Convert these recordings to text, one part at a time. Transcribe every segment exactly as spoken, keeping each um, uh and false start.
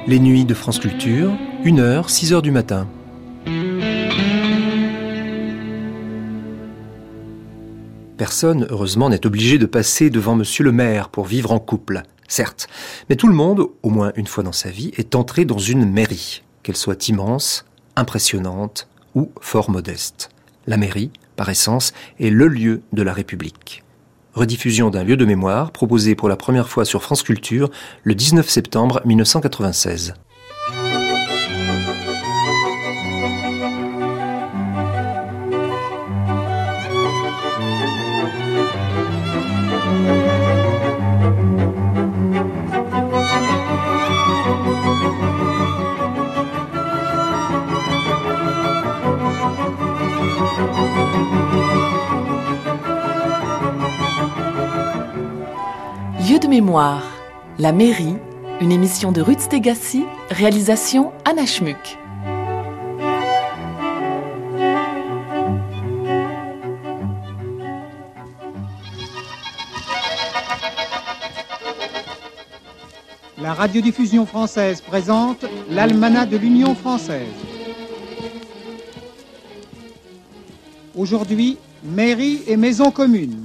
Les nuits de France Culture, une heure, six heures du matin. Personne, heureusement, n'est obligé de passer devant monsieur le maire pour vivre en couple, certes. Mais tout le monde, au moins une fois dans sa vie, est entré dans une mairie, qu'elle soit immense, impressionnante ou fort modeste. La mairie, par essence, est le lieu de la République. Rediffusion d'un lieu de mémoire proposé pour la première fois sur France Culture le dix-neuf septembre mille neuf cent quatre-vingt-seize. Lieu de mémoire, la mairie, une émission de Ruth Stégassi, réalisation Anna Schmuck. La radiodiffusion française présente l'Almanach de l'Union française. Aujourd'hui, mairie et maison commune.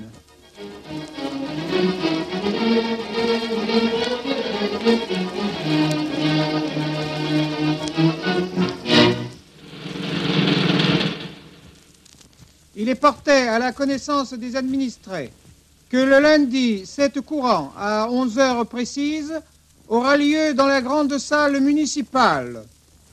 Il est porté à la connaissance des administrés que le lundi sept courant à onze heures précises aura lieu dans la grande salle municipale.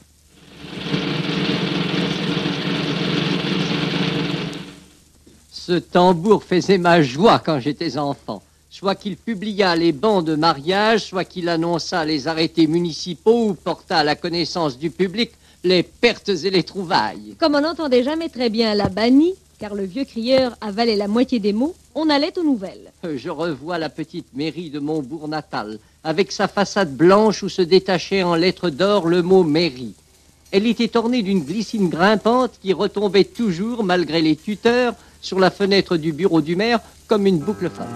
Ce tambour faisait ma joie quand j'étais enfant. Soit qu'il publia les bans de mariage, soit qu'il annonça les arrêtés municipaux ou porta à la connaissance du public les pertes et les trouvailles. Comme on n'entendait jamais très bien la bannie, car le vieux crieur avalait la moitié des mots, on allait aux nouvelles. Je revois la petite mairie de mon bourg natal, avec sa façade blanche où se détachait en lettres d'or le mot mairie. Elle était ornée d'une glycine grimpante qui retombait toujours, malgré les tuteurs, sur la fenêtre du bureau du maire, comme une boucle folle.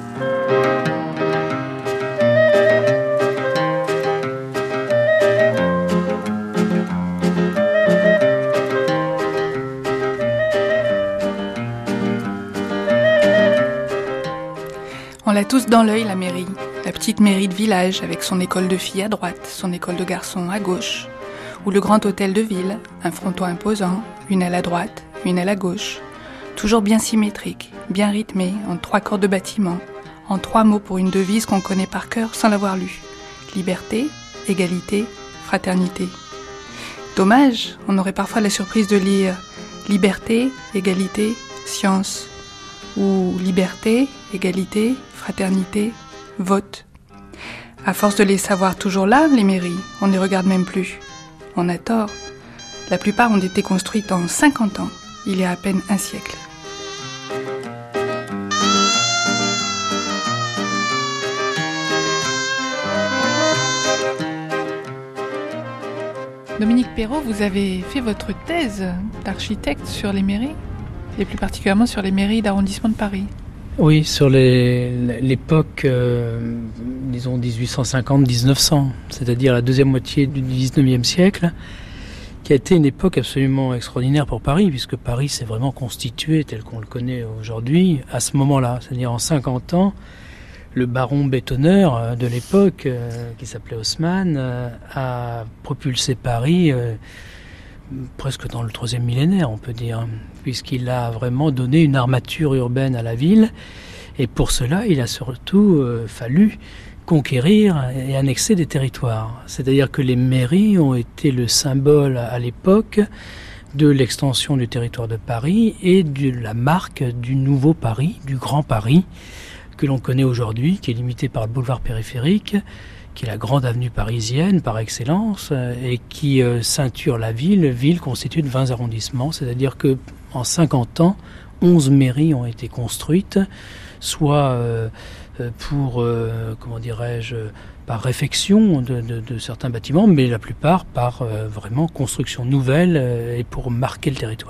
On l'a tous dans l'œil, la mairie. La petite mairie de village, avec son école de filles à droite, son école de garçons à gauche. Ou le grand hôtel de ville, un fronton imposant, une aile à droite, une aile à gauche. Toujours bien symétrique, bien rythmé, en trois corps de bâtiment, en trois mots pour une devise qu'on connaît par cœur sans l'avoir lue. Liberté, égalité, fraternité. Dommage, on aurait parfois la surprise de lire liberté, égalité, science. Ou liberté, égalité, fraternité, vote. À force de les savoir toujours là, les mairies, on ne les regarde même plus. On a tort. La plupart ont été construites en cinquante ans, il y a à peine un siècle. Dominique Perrault, vous avez fait votre thèse d'architecte sur les mairies, et plus particulièrement sur les mairies d'arrondissement de Paris. Oui, sur les, l'époque, euh, disons dix-huit cent cinquante à dix-neuf cents, c'est-à-dire la deuxième moitié du dix-neuvième siècle, qui a été une époque absolument extraordinaire pour Paris, puisque Paris s'est vraiment constitué tel qu'on le connaît aujourd'hui à ce moment-là. C'est-à-dire en cinquante ans, le baron bétonneur de l'époque, euh, qui s'appelait Haussmann, euh, a propulsé Paris euh, presque dans le troisième millénaire, on peut dire, puisqu'il a vraiment donné une armature urbaine à la ville. Et pour cela, il a surtout euh, fallu conquérir et annexer des territoires. C'est-à-dire que les mairies ont été le symbole à l'époque de l'extension du territoire de Paris et de la marque du nouveau Paris, du Grand Paris, que l'on connaît aujourd'hui, qui est limité par le boulevard périphérique, qui est la grande avenue parisienne par excellence, et qui euh, ceinture la ville, ville constituée de vingt arrondissements. C'est-à-dire que en cinquante ans, onze mairies ont été construites, soit euh, pour, euh, comment dirais-je, par réfection de, de, de certains bâtiments, mais la plupart par euh, vraiment construction nouvelle euh, et pour marquer le territoire.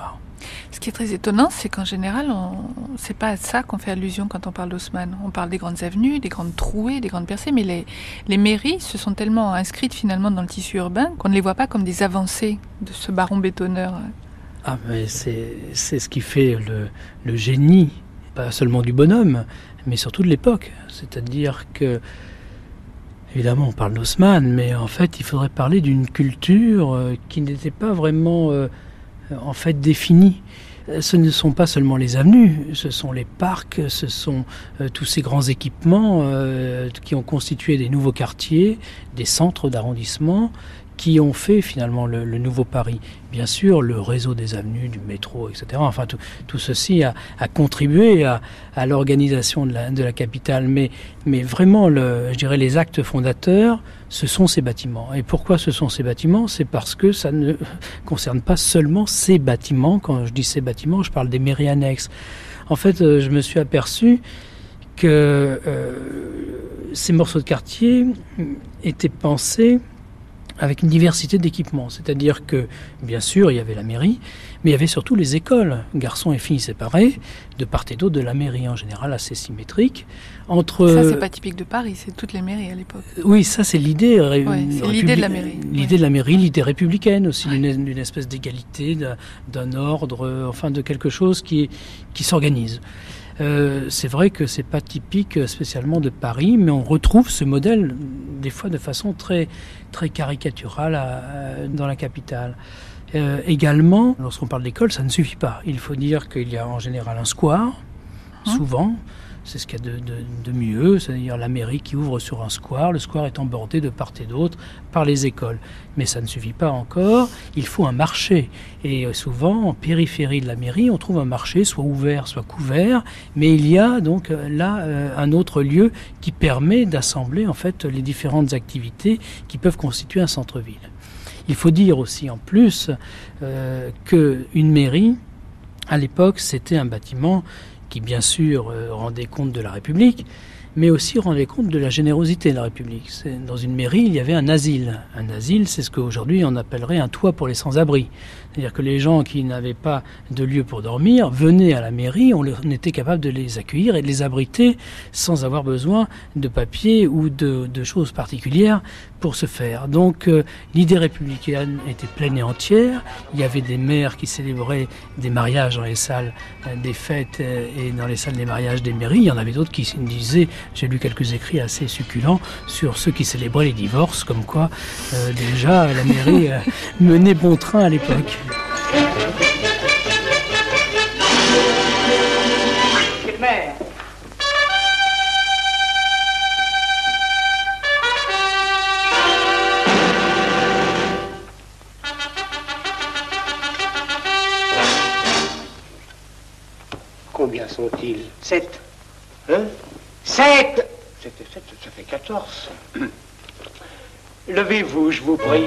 Ce qui est très étonnant, c'est qu'en général, on... c'est pas à ça qu'on fait allusion quand on parle d'Haussmann. On parle des grandes avenues, des grandes trouées, des grandes percées, mais les, les mairies se sont tellement inscrites finalement dans le tissu urbain qu'on ne les voit pas comme des avancées de ce baron bétonneur. Ah, mais c'est, c'est ce qui fait le, le génie, pas seulement du bonhomme, mais surtout de l'époque. C'est-à-dire que, évidemment, on parle d'Haussmann, mais en fait, il faudrait parler d'une culture qui n'était pas vraiment, euh, en fait, définie. Ce ne sont pas seulement les avenues, ce sont les parcs, ce sont euh, tous ces grands équipements euh, qui ont constitué des nouveaux quartiers, des centres d'arrondissement, qui ont fait finalement le, le nouveau Paris. Bien sûr, le réseau des avenues, du métro, et cetera. Enfin, tout, tout ceci a, a contribué à, à l'organisation de la, de la capitale. Mais, mais vraiment, le, je dirais, les actes fondateurs, ce sont ces bâtiments. Et pourquoi ce sont ces bâtiments ? C'est parce que ça ne concerne pas seulement ces bâtiments. Quand je dis ces bâtiments, je parle des mairies annexes. En fait, je me suis aperçu que euh, ces morceaux de quartier étaient pensés avec une diversité d'équipements. C'est-à-dire que, bien sûr, il y avait la mairie, mais il y avait surtout les écoles, garçons et filles séparés, de part et d'autre de la mairie, en général assez symétrique. Entre... Ça, c'est pas typique de Paris, c'est toutes les mairies à l'époque. Oui, ça, c'est l'idée... Ré... Ouais, c'est Républi... l'idée de la mairie. L'idée ouais. de la mairie, l'idée républicaine aussi, ouais. d'une, d'une espèce d'égalité, d'un, d'un ordre, enfin de quelque chose qui, qui s'organise. Euh, c'est vrai que c'est pas typique spécialement de Paris, mais on retrouve ce modèle des fois de façon très très caricaturale à, à, dans la capitale. Euh, également, lorsqu'on parle d'école, ça ne suffit pas. Il faut dire qu'il y a en général un square, hum. souvent. C'est ce qu'il y a de, de, de mieux, c'est-à-dire la mairie qui ouvre sur un square, le square étant bordé de part et d'autre par les écoles. Mais ça ne suffit pas encore, il faut un marché. Et souvent, en périphérie de la mairie, on trouve un marché, soit ouvert, soit couvert, mais il y a donc là un autre lieu qui permet d'assembler en fait les différentes activités qui peuvent constituer un centre-ville. Il faut dire aussi en plus euh, qu'une mairie, à l'époque, c'était un bâtiment qui bien sûr euh, rendait compte de la République, mais aussi rendait compte de la générosité de la République. C'est, dans une mairie, il y avait un asile. Un asile, c'est ce qu'aujourd'hui on appellerait un toit pour les sans-abri. C'est-à-dire que les gens qui n'avaient pas de lieu pour dormir venaient à la mairie, on, on était capable de les accueillir et de les abriter sans avoir besoin de papier ou de, de choses particulières pour ce faire. Donc euh, l'idée républicaine était pleine et entière. Il y avait des maires qui célébraient des mariages dans les salles euh, des fêtes euh, et dans les salles des mariages des mairies. Il y en avait d'autres qui disaient, j'ai lu quelques écrits assez succulents sur ceux qui célébraient les divorces, comme quoi euh, déjà la mairie euh, menait bon train à l'époque. Monsieur le maire. Combien sont-ils? Sept. Hein? Sept. Sept et sept, ça fait quatorze. Levez-vous, je vous prie.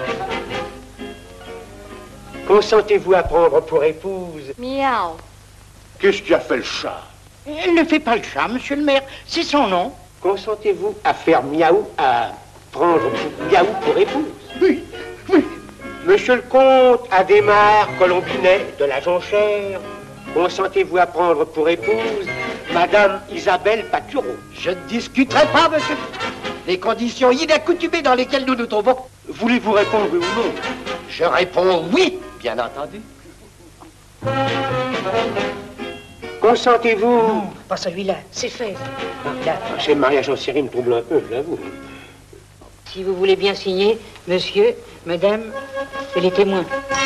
Consentez-vous à prendre pour épouse? Miaou. Qu'est-ce qui a fait le chat? Elle ne fait pas le chat, monsieur le maire. C'est son nom. Consentez-vous à faire miaou, à prendre miaou pour épouse? Oui, oui. Monsieur le comte Adhémar Colombinet de la Jonchère, consentez-vous à prendre pour épouse Madame Isabelle Patureau? Je ne discuterai pas, monsieur. Les conditions inaccoutumées dans lesquelles nous nous trouvons. Voulez-vous répondre oui ou non? Je réponds oui, bien entendu. Consentez-vous? Non, pas celui-là, c'est fait. Là. Ces mariages en série me troublent un peu, je l'avoue. Si vous voulez bien signer, monsieur, madame et les témoins.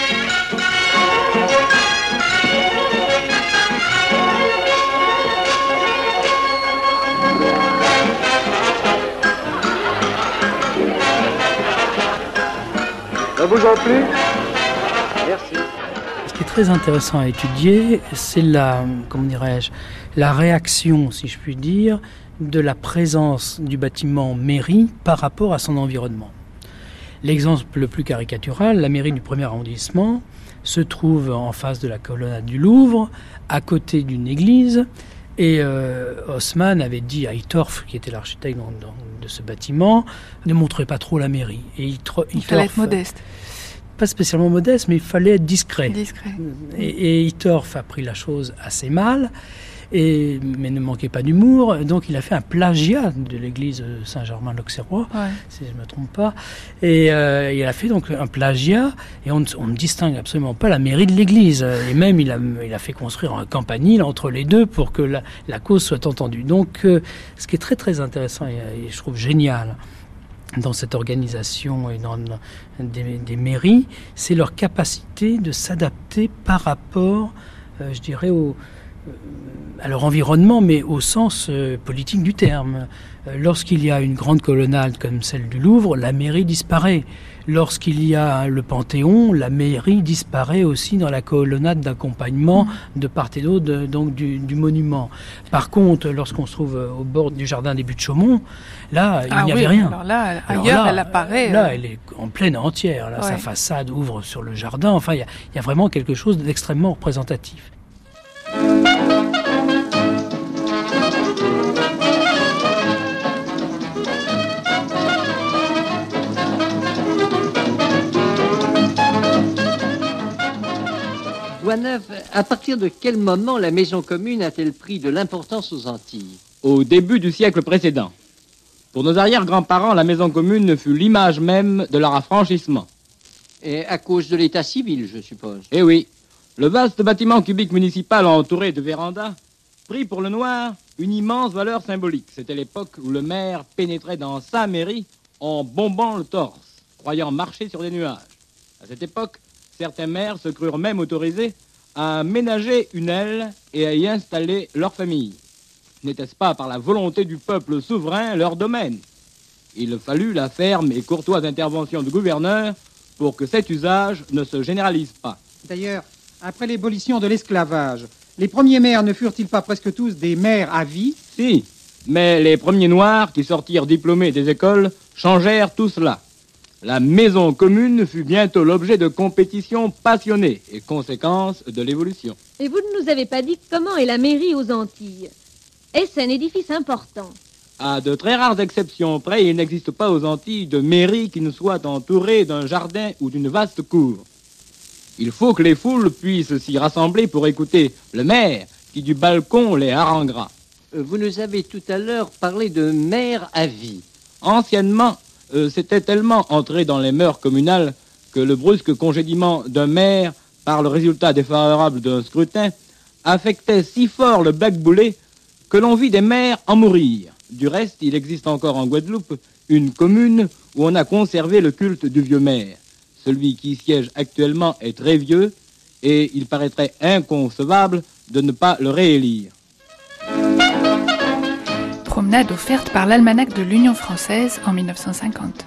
Ne vous en plus. Merci. Ce qui est très intéressant à étudier, c'est la, comment dirais-je, la réaction, si je puis dire, de la présence du bâtiment mairie par rapport à son environnement. L'exemple le plus caricatural, la mairie du premier arrondissement se trouve en face de la colonnade du Louvre, à côté d'une église. Et euh, Haussmann avait dit à Hittorf, qui était l'architecte dans, dans, de ce bâtiment, ne montrez pas trop la mairie. Et Hittorf, il fallait être modeste. pas spécialement modeste, mais il fallait être discret. Discret. Et, et Hittorf a pris la chose assez mal, et, mais ne manquait pas d'humour. Donc il a fait un plagiat de l'église Saint-Germain-l'Auxerrois, ouais. si je ne me trompe pas. Et euh, il a fait donc un plagiat, et on, on ne distingue absolument pas la mairie de l'église. Et même il a, il a fait construire un campanile entre les deux pour que la, la cause soit entendue. Donc euh, ce qui est très très intéressant et, et je trouve génial dans cette organisation et dans des, des mairies, c'est leur capacité de s'adapter par rapport, euh, je dirais, au à leur environnement, mais au sens euh, politique du terme. Euh, lorsqu'il y a une grande colonnade comme celle du Louvre, la mairie disparaît. Lorsqu'il y a le Panthéon, la mairie disparaît aussi dans la colonnade d'accompagnement de part et d'autre de, donc du, du monument. Par contre, lorsqu'on se trouve au bord du jardin des Buttes-Chaumont, là, il ah n'y oui, avait rien. Alors là, alors ailleurs, là, elle apparaît. Là, euh... elle est en pleine entière. Là, ouais. Sa façade ouvre sur le jardin. Enfin, il y, y a vraiment quelque chose d'extrêmement représentatif. Boisneuf, à partir de quel moment la maison commune a-t-elle pris de l'importance aux Antilles? Au début du siècle précédent. Pour nos arrière-grands-parents, la maison commune fut l'image même de leur affranchissement. Et à cause de l'état civil, je suppose. Eh oui. Le vaste bâtiment cubique municipal entouré de vérandas prit pour le noir une immense valeur symbolique. C'était l'époque où le maire pénétrait dans sa mairie en bombant le torse, croyant marcher sur des nuages. À cette époque, certains maires se crurent même autorisés à ménager une aile et à y installer leur famille. N'était-ce pas par la volonté du peuple souverain leur domaine? Il fallut la ferme et courtoise intervention du gouverneur pour que cet usage ne se généralise pas. D'ailleurs, après l'abolition de l'esclavage, les premiers maires ne furent-ils pas presque tous des maires à vie? Si, mais les premiers noirs qui sortirent diplômés des écoles changèrent tout cela. La maison commune fut bientôt l'objet de compétitions passionnées et conséquence de l'évolution. Et vous ne nous avez pas dit comment est la mairie aux Antilles. Est-ce un édifice important? À de très rares exceptions près, il n'existe pas aux Antilles de mairie qui ne soit entourée d'un jardin ou d'une vaste cour. Il faut que les foules puissent s'y rassembler pour écouter le maire qui du balcon les haranguera. Vous nous avez tout à l'heure parlé de maire à vie. Anciennement, euh, c'était tellement entré dans les mœurs communales que le brusque congédiement d'un maire par le résultat défavorable d'un scrutin affectait si fort le black boulet que l'on vit des maires en mourir. Du reste, il existe encore en Guadeloupe une commune où on a conservé le culte du vieux maire. Celui qui siège actuellement est très vieux et il paraîtrait inconcevable de ne pas le réélire. Promenade offerte par l'Almanach de l'Union française en mille neuf cent cinquante.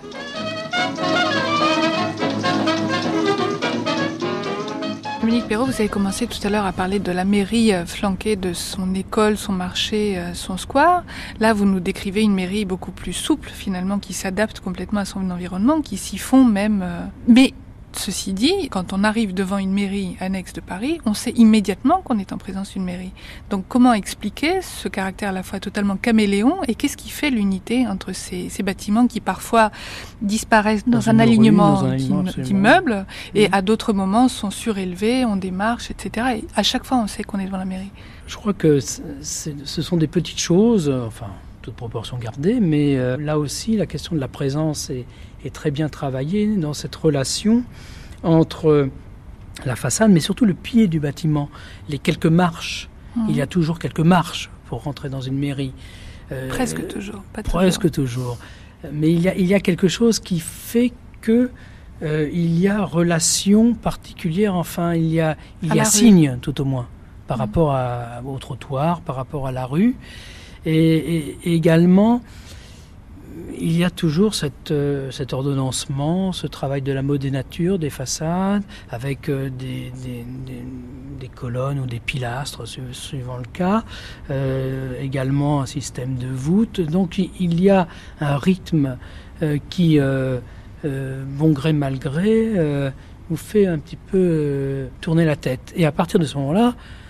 Dominique Perrault, vous avez commencé tout à l'heure à parler de la mairie flanquée de son école, son marché, son square. Là, vous nous décrivez une mairie beaucoup plus souple, finalement, qui s'adapte complètement à son environnement, qui s'y fond même. Mais ceci dit, quand on arrive devant une mairie annexe de Paris, on sait immédiatement qu'on est en présence d'une mairie. Donc comment expliquer ce caractère à la fois totalement caméléon et qu'est-ce qui fait l'unité entre ces, ces bâtiments qui parfois disparaissent dans, dans un alignement, rue, dans un alignement d'immeubles et mmh. à d'autres moments sont surélevés, ont des marches, et cetera. Et à chaque fois, on sait qu'on est devant la mairie. Je crois que c'est, ce sont des petites choses, enfin, toute proportion gardée, mais euh, là aussi, la question de la présence est est très bien travaillé dans cette relation entre la façade, mais surtout le pied du bâtiment, les quelques marches. Mmh. Il y a toujours quelques marches pour rentrer dans une mairie. Euh, presque toujours. Pas presque toujours. toujours. Mais il y a, il y a quelque chose qui fait que euh, il y a relation particulière, enfin, il y a, il y a signe, tout au moins, par mmh. rapport à, au trottoir, par rapport à la rue. Et, et, et également, il y a toujours cette, euh, cet ordonnancement, ce travail de la modénature des façades, avec euh, des, des, des, des colonnes ou des pilastres, suivant le cas, euh, également un système de voûte. Donc il y a un rythme euh, qui, euh, euh, bon gré mal gré, euh, vous fait un petit peu euh, tourner la tête. Et à partir de ce moment-là,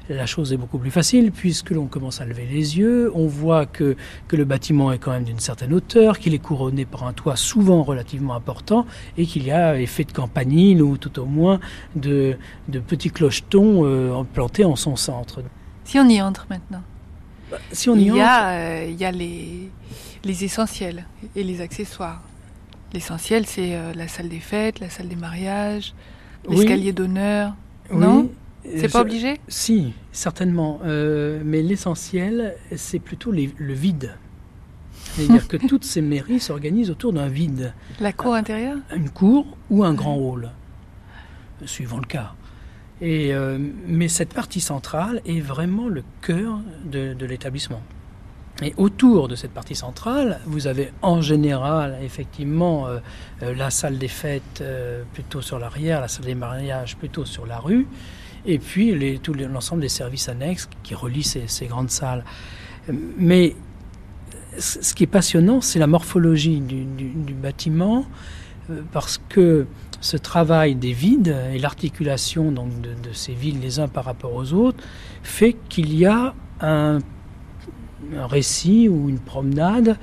la chose est beaucoup plus facile puisque l'on commence à lever les yeux, on voit que, que le bâtiment est quand même d'une certaine hauteur, qu'il est couronné par un toit souvent relativement important et qu'il y a effet de campanile ou tout au moins de, de petits clochetons euh, plantés en son centre. Si on y entre maintenant, bah, si on y il, y entre... a, euh, il y a les, les essentiels et les accessoires. L'essentiel, c'est euh, la salle des fêtes, la salle des mariages, l'escalier oui. d'honneur. Oui. Non ? C'est pas Je... obligé ? Si, certainement. Euh, mais l'essentiel, c'est plutôt les, le vide. C'est-à-dire que toutes ces mairies s'organisent autour d'un vide. La cour intérieure ? Une cour ou un grand hall, suivant le cas. Et, euh, mais cette partie centrale est vraiment le cœur de, de l'établissement. Et autour de cette partie centrale, vous avez en général effectivement euh, euh, la salle des fêtes euh, plutôt sur l'arrière, la salle des mariages plutôt sur la rue, et puis les, tout l'ensemble des services annexes qui relient ces, ces grandes salles. Mais ce qui est passionnant, c'est la morphologie du, du, du bâtiment, euh, parce que ce travail des vides et l'articulation donc de, de ces vides les uns par rapport aux autres fait qu'il y a un un récit ou une promenade,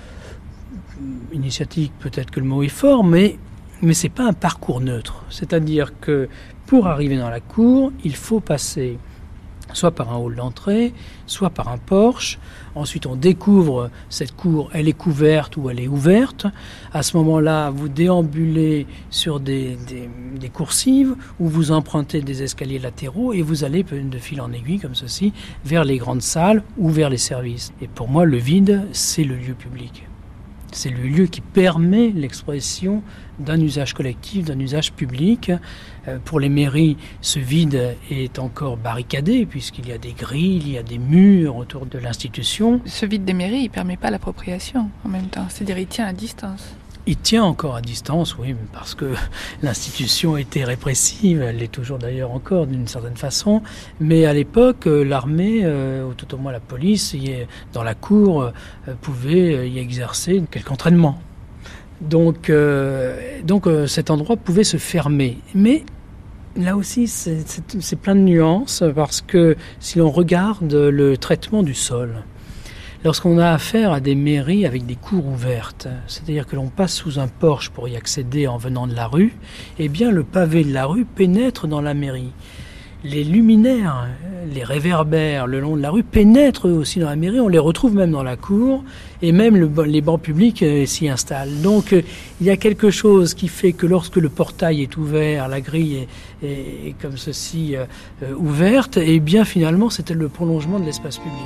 initiatique peut-être que le mot est fort, mais, mais ce n'est pas un parcours neutre. C'est-à-dire que pour arriver dans la cour, il faut passer soit par un hall d'entrée, soit par un porche. Ensuite, on découvre cette cour, elle est couverte ou elle est ouverte. À ce moment-là, vous déambulez sur des, des, des coursives où vous empruntez des escaliers latéraux et vous allez de fil en aiguille, comme ceci, vers les grandes salles ou vers les services. Et pour moi, le vide, c'est le lieu public. C'est le lieu qui permet l'expression d'un usage collectif, d'un usage public. Euh, pour les mairies, ce vide est encore barricadé puisqu'il y a des grilles, il y a des murs autour de l'institution. Ce vide des mairies, il ne permet pas l'appropriation en même temps. C'est-à-dire il tient à distance. Il tient encore à distance, oui, parce que l'institution était répressive, elle l'est toujours d'ailleurs encore d'une certaine façon, mais à l'époque, l'armée, euh, ou tout au moins la police, y est, dans la cour, euh, pouvait y exercer quelque entraînement. Donc, euh, donc euh, cet endroit pouvait se fermer. Mais là aussi, c'est, c'est, c'est plein de nuances, parce que si l'on regarde le traitement du sol, lorsqu'on a affaire à des mairies avec des cours ouvertes, c'est-à-dire que l'on passe sous un porche pour y accéder en venant de la rue, eh bien le pavé de la rue pénètre dans la mairie. Les luminaires, les réverbères le long de la rue pénètrent eux aussi dans la mairie, on les retrouve même dans la cour, et même le, les bancs publics euh, s'y installent. Donc euh, il y a quelque chose qui fait que lorsque le portail est ouvert, la grille est, est, est comme ceci euh, euh, ouverte, et bien finalement c'était le prolongement de l'espace public.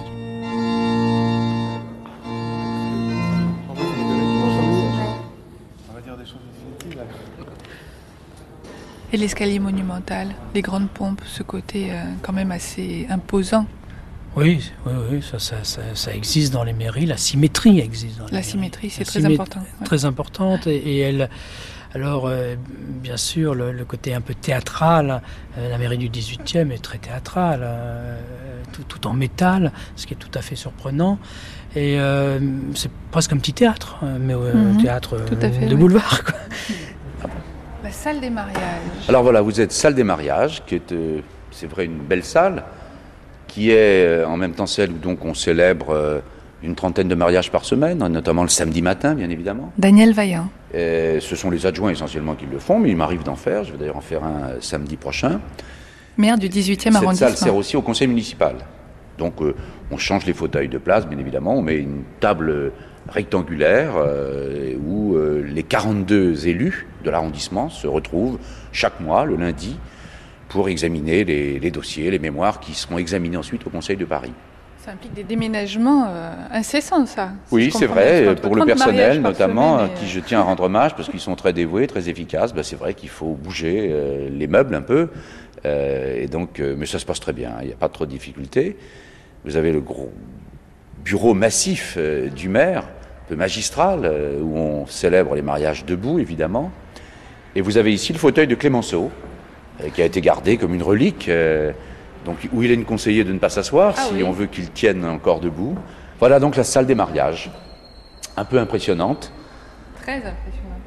Et l'escalier monumental, les grandes pompes, ce côté euh, quand même assez imposant. Oui, oui, oui ça, ça, ça, ça existe dans les mairies, la symétrie existe dans les La mairies. symétrie, c'est la très symé- important. Ouais. Très importante, et, et elle... Alors, euh, bien sûr, le, le côté un peu théâtral, euh, la mairie du dix-huitième est très théâtrale, euh, tout, tout en métal, ce qui est tout à fait surprenant. Et euh, c'est presque un petit théâtre, mais euh, mm-hmm. un théâtre tout à fait, de oui. boulevard, quoi. La salle des mariages. Alors voilà, vous êtes salle des mariages, qui est, euh, c'est vrai, une belle salle, qui est euh, en même temps celle où donc on célèbre euh, une trentaine de mariages par semaine, notamment le samedi matin, bien évidemment. Daniel Vaillant. Et ce sont les adjoints essentiellement qui le font, mais il m'arrive d'en faire. Je vais d'ailleurs en faire un euh, samedi prochain. Maire du dix-huitième arrondissement. Cette salle sert aussi au conseil municipal. Donc euh, on change les fauteuils de place, bien évidemment. On met une table rectangulaire euh, où euh, les quarante-deux élus de l'arrondissement se retrouvent chaque mois, le lundi, pour examiner les, les dossiers, les mémoires qui seront examinés ensuite au Conseil de Paris. Ça implique des déménagements euh, incessants, ça. Si oui, c'est vrai, pour le personnel notamment, à et... qui je tiens à rendre hommage, parce qu'ils sont très dévoués, très efficaces. Ben, c'est vrai qu'il faut bouger euh, les meubles un peu, euh, et donc, euh, mais ça se passe très bien, il n'y a pas trop de difficultés. Vous avez le gros bureau massif euh, du maire, un peu magistral, euh, où on célèbre les mariages debout, évidemment. Et vous avez ici le fauteuil de Clémenceau, euh, qui a été gardé comme une relique, euh, donc où il est conseillé de ne pas s'asseoir, ah, si oui. on veut qu'il tienne encore debout. Voilà donc la salle des mariages, un peu impressionnante. Très impressionnante.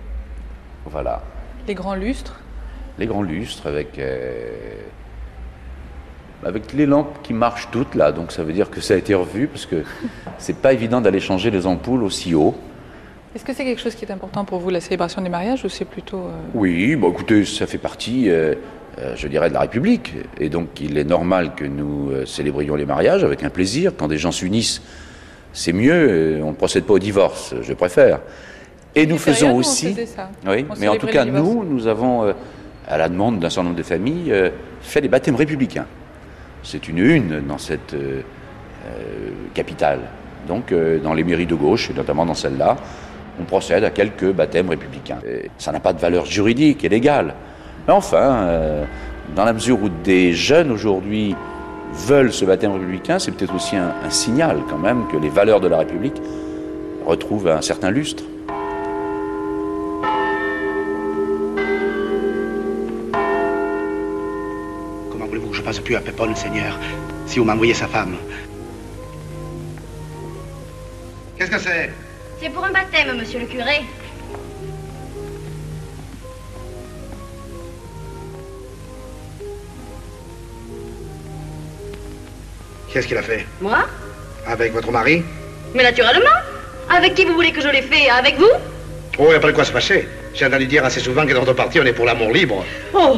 Voilà. Les grands lustres. Les grands lustres avec... Euh, avec les lampes qui marchent toutes là, donc ça veut dire que ça a été revu, parce que c'est pas évident d'aller changer les ampoules aussi haut. Est-ce que c'est quelque chose qui est important pour vous, la célébration des mariages, ou c'est plutôt... Euh... Oui, bon, écoutez, ça fait partie, euh, euh, je dirais, de la République. Et donc, il est normal que nous euh, célébrions les mariages avec un plaisir. Quand des gens s'unissent, c'est mieux. On ne procède pas au divorce, je préfère. Et nous faisons période, aussi... on faisait ça. Oui, on mais en tout cas, nous, nous avons, euh, à la demande d'un certain nombre de familles, euh, fait les baptêmes républicains. C'est une une dans cette euh, euh, capitale. Donc, euh, dans les mairies de gauche, et notamment dans celle-là, on procède à quelques baptêmes républicains. Et ça n'a pas de valeur juridique et légale. Mais enfin, euh, dans la mesure où des jeunes aujourd'hui veulent ce baptême républicain, c'est peut-être aussi un, un signal quand même que les valeurs de la République retrouvent un certain lustre. Comment voulez-vous que je passe plus à Pépone, Seigneur, si vous m'envoyez sa femme? Qu'est-ce que c'est? C'est pour un baptême, monsieur le curé. Qu'est-ce qu'il a fait? Moi? Avec votre mari? Mais naturellement. Avec qui vous voulez que je l'ai fait? Avec vous? Oh, il n'y a pas de quoi se fâcher. J'ai entendu dire assez souvent que dans notre parti, on est pour l'amour libre. Oh!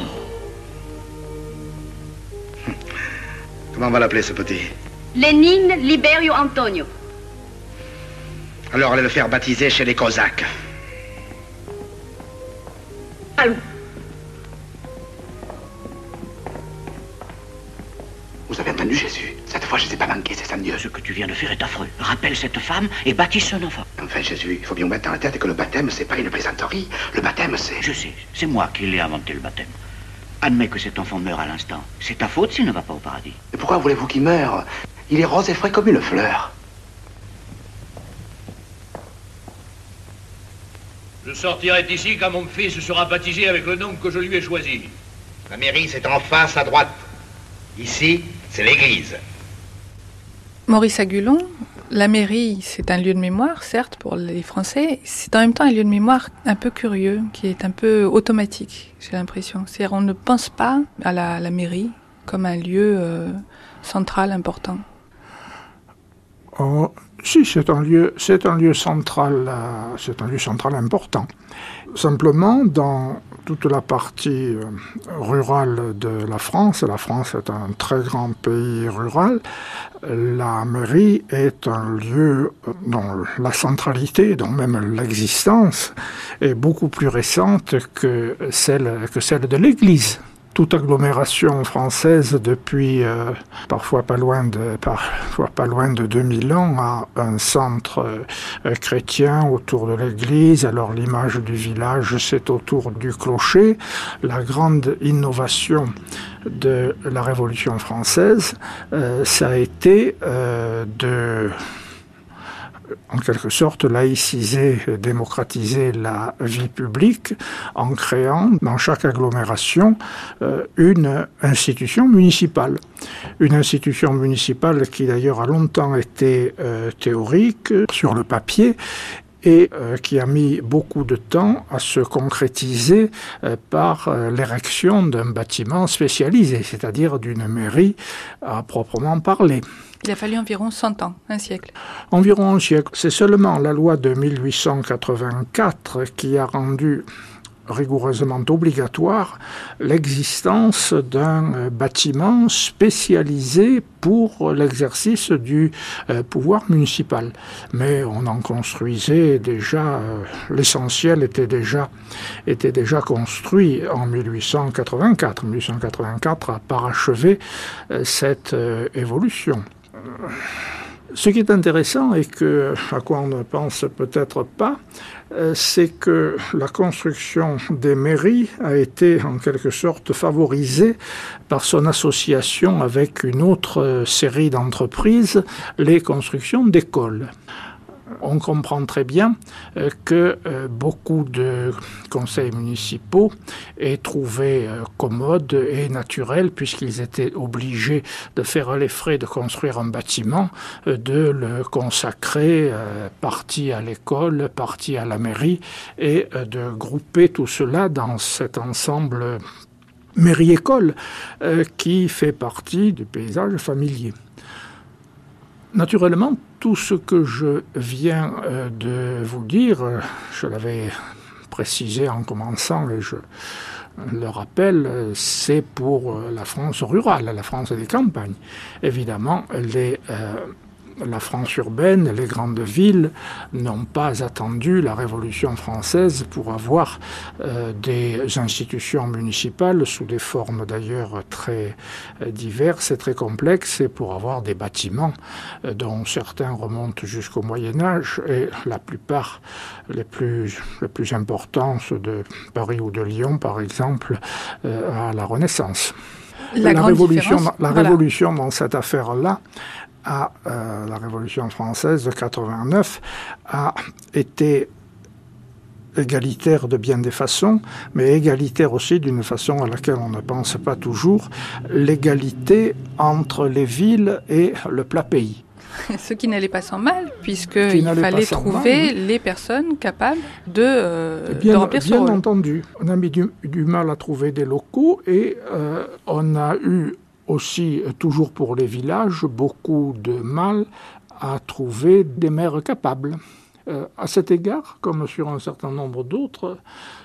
Comment on va l'appeler, ce petit? Lénine Liberio Antonio. Alors allez le faire baptiser chez les Cosaques. Allons. Vous avez entendu, Jésus? Cette fois, je ne sais pas manquer, c'est ça Dieu. Ce que tu viens de faire est affreux. Rappelle cette femme et baptise son enfant. Enfin, Jésus, il faut bien vous mettre dans la tête que le baptême, c'est pas une plaisanterie. Le baptême, c'est... Je sais, c'est moi qui l'ai inventé, le baptême. Admets que cet enfant meurt à l'instant. C'est ta faute s'il ne va pas au paradis. Et pourquoi voulez-vous qu'il meure? Il est rose et frais comme une fleur. Je sortirai d'ici quand mon fils sera baptisé avec le nom que je lui ai choisi. La mairie, c'est en face, à droite. Ici, c'est l'église. Maurice Agulon, la mairie, c'est un lieu de mémoire, certes, pour les Français. C'est en même temps un lieu de mémoire un peu curieux, qui est un peu automatique, j'ai l'impression. C'est-à-dire on ne pense pas à la, la mairie comme un lieu euh, central, important. Oh, si, c'est un lieu, c'est un lieu central, euh, c'est un lieu central important. Simplement, dans toute la partie euh, rurale de la France, la France est un très grand pays rural, la mairie est un lieu dont la centralité, dont même l'existence, est beaucoup plus récente que celle, que celle de l'Église. Toute agglomération française depuis euh, parfois pas loin de parfois pas loin de deux mille ans a un centre euh, chrétien autour de l'église. Alors l'image du village, c'est autour du clocher. La grande innovation de la Révolution française, euh, ça a été euh, de en quelque sorte laïciser, démocratiser la vie publique en créant dans chaque agglomération euh, une institution municipale. Une institution municipale qui d'ailleurs a longtemps été euh, théorique sur le papier et euh, qui a mis beaucoup de temps à se concrétiser euh, par euh, l'érection d'un bâtiment spécialisé, c'est-à-dire d'une mairie à proprement parler. Il a fallu environ cent ans, un siècle. Environ un siècle. C'est seulement la loi de mille huit cent quatre-vingt-quatre qui a rendu rigoureusement obligatoire l'existence d'un bâtiment spécialisé pour l'exercice du euh, pouvoir municipal. Mais on en construisait déjà, euh, l'essentiel était déjà, était déjà construit en mille huit cent quatre-vingt-quatre. mille huit cent quatre-vingt-quatre a parachevé euh, cette euh, évolution. Ce qui est intéressant et que, à quoi on ne pense peut-être pas, c'est que la construction des mairies a été en quelque sorte favorisée par son association avec une autre série d'entreprises, les constructions d'écoles. On comprend très bien que beaucoup de conseils municipaux aient trouvé commode et naturel, puisqu'ils étaient obligés de faire les frais de construire un bâtiment, de le consacrer partie à l'école, partie à la mairie, et de grouper tout cela dans cet ensemble mairie-école euh, qui fait partie du paysage familier. Naturellement, tout ce que je viens euh, de vous dire, euh, je l'avais précisé en commençant et je le rappelle, c'est pour la France rurale, la France des campagnes. Évidemment, les... Euh, La France urbaine, les grandes villes n'ont pas attendu la Révolution française pour avoir euh, des institutions municipales sous des formes d'ailleurs très euh, diverses et très complexes et pour avoir des bâtiments euh, dont certains remontent jusqu'au Moyen-Âge et la plupart les plus, les plus importants, ceux de Paris ou de Lyon par exemple, euh, à la Renaissance. La, la grande révolution, la voilà. révolution dans cette affaire-là à euh, la Révolution française de quatre-vingt-neuf a été égalitaire de bien des façons, mais égalitaire aussi d'une façon à laquelle on ne pense pas toujours, l'égalité entre les villes et le plat pays. Ce qui n'allait pas sans mal, puisqu'il fallait trouver mal, les personnes capables de, euh, bien, de remplir ce bien rôle. Bien entendu, on a mis du, du mal à trouver des locaux et euh, on a eu aussi, toujours pour les villages, beaucoup de mal à trouver des maires capables. Euh, à cet égard, comme sur un certain nombre d'autres,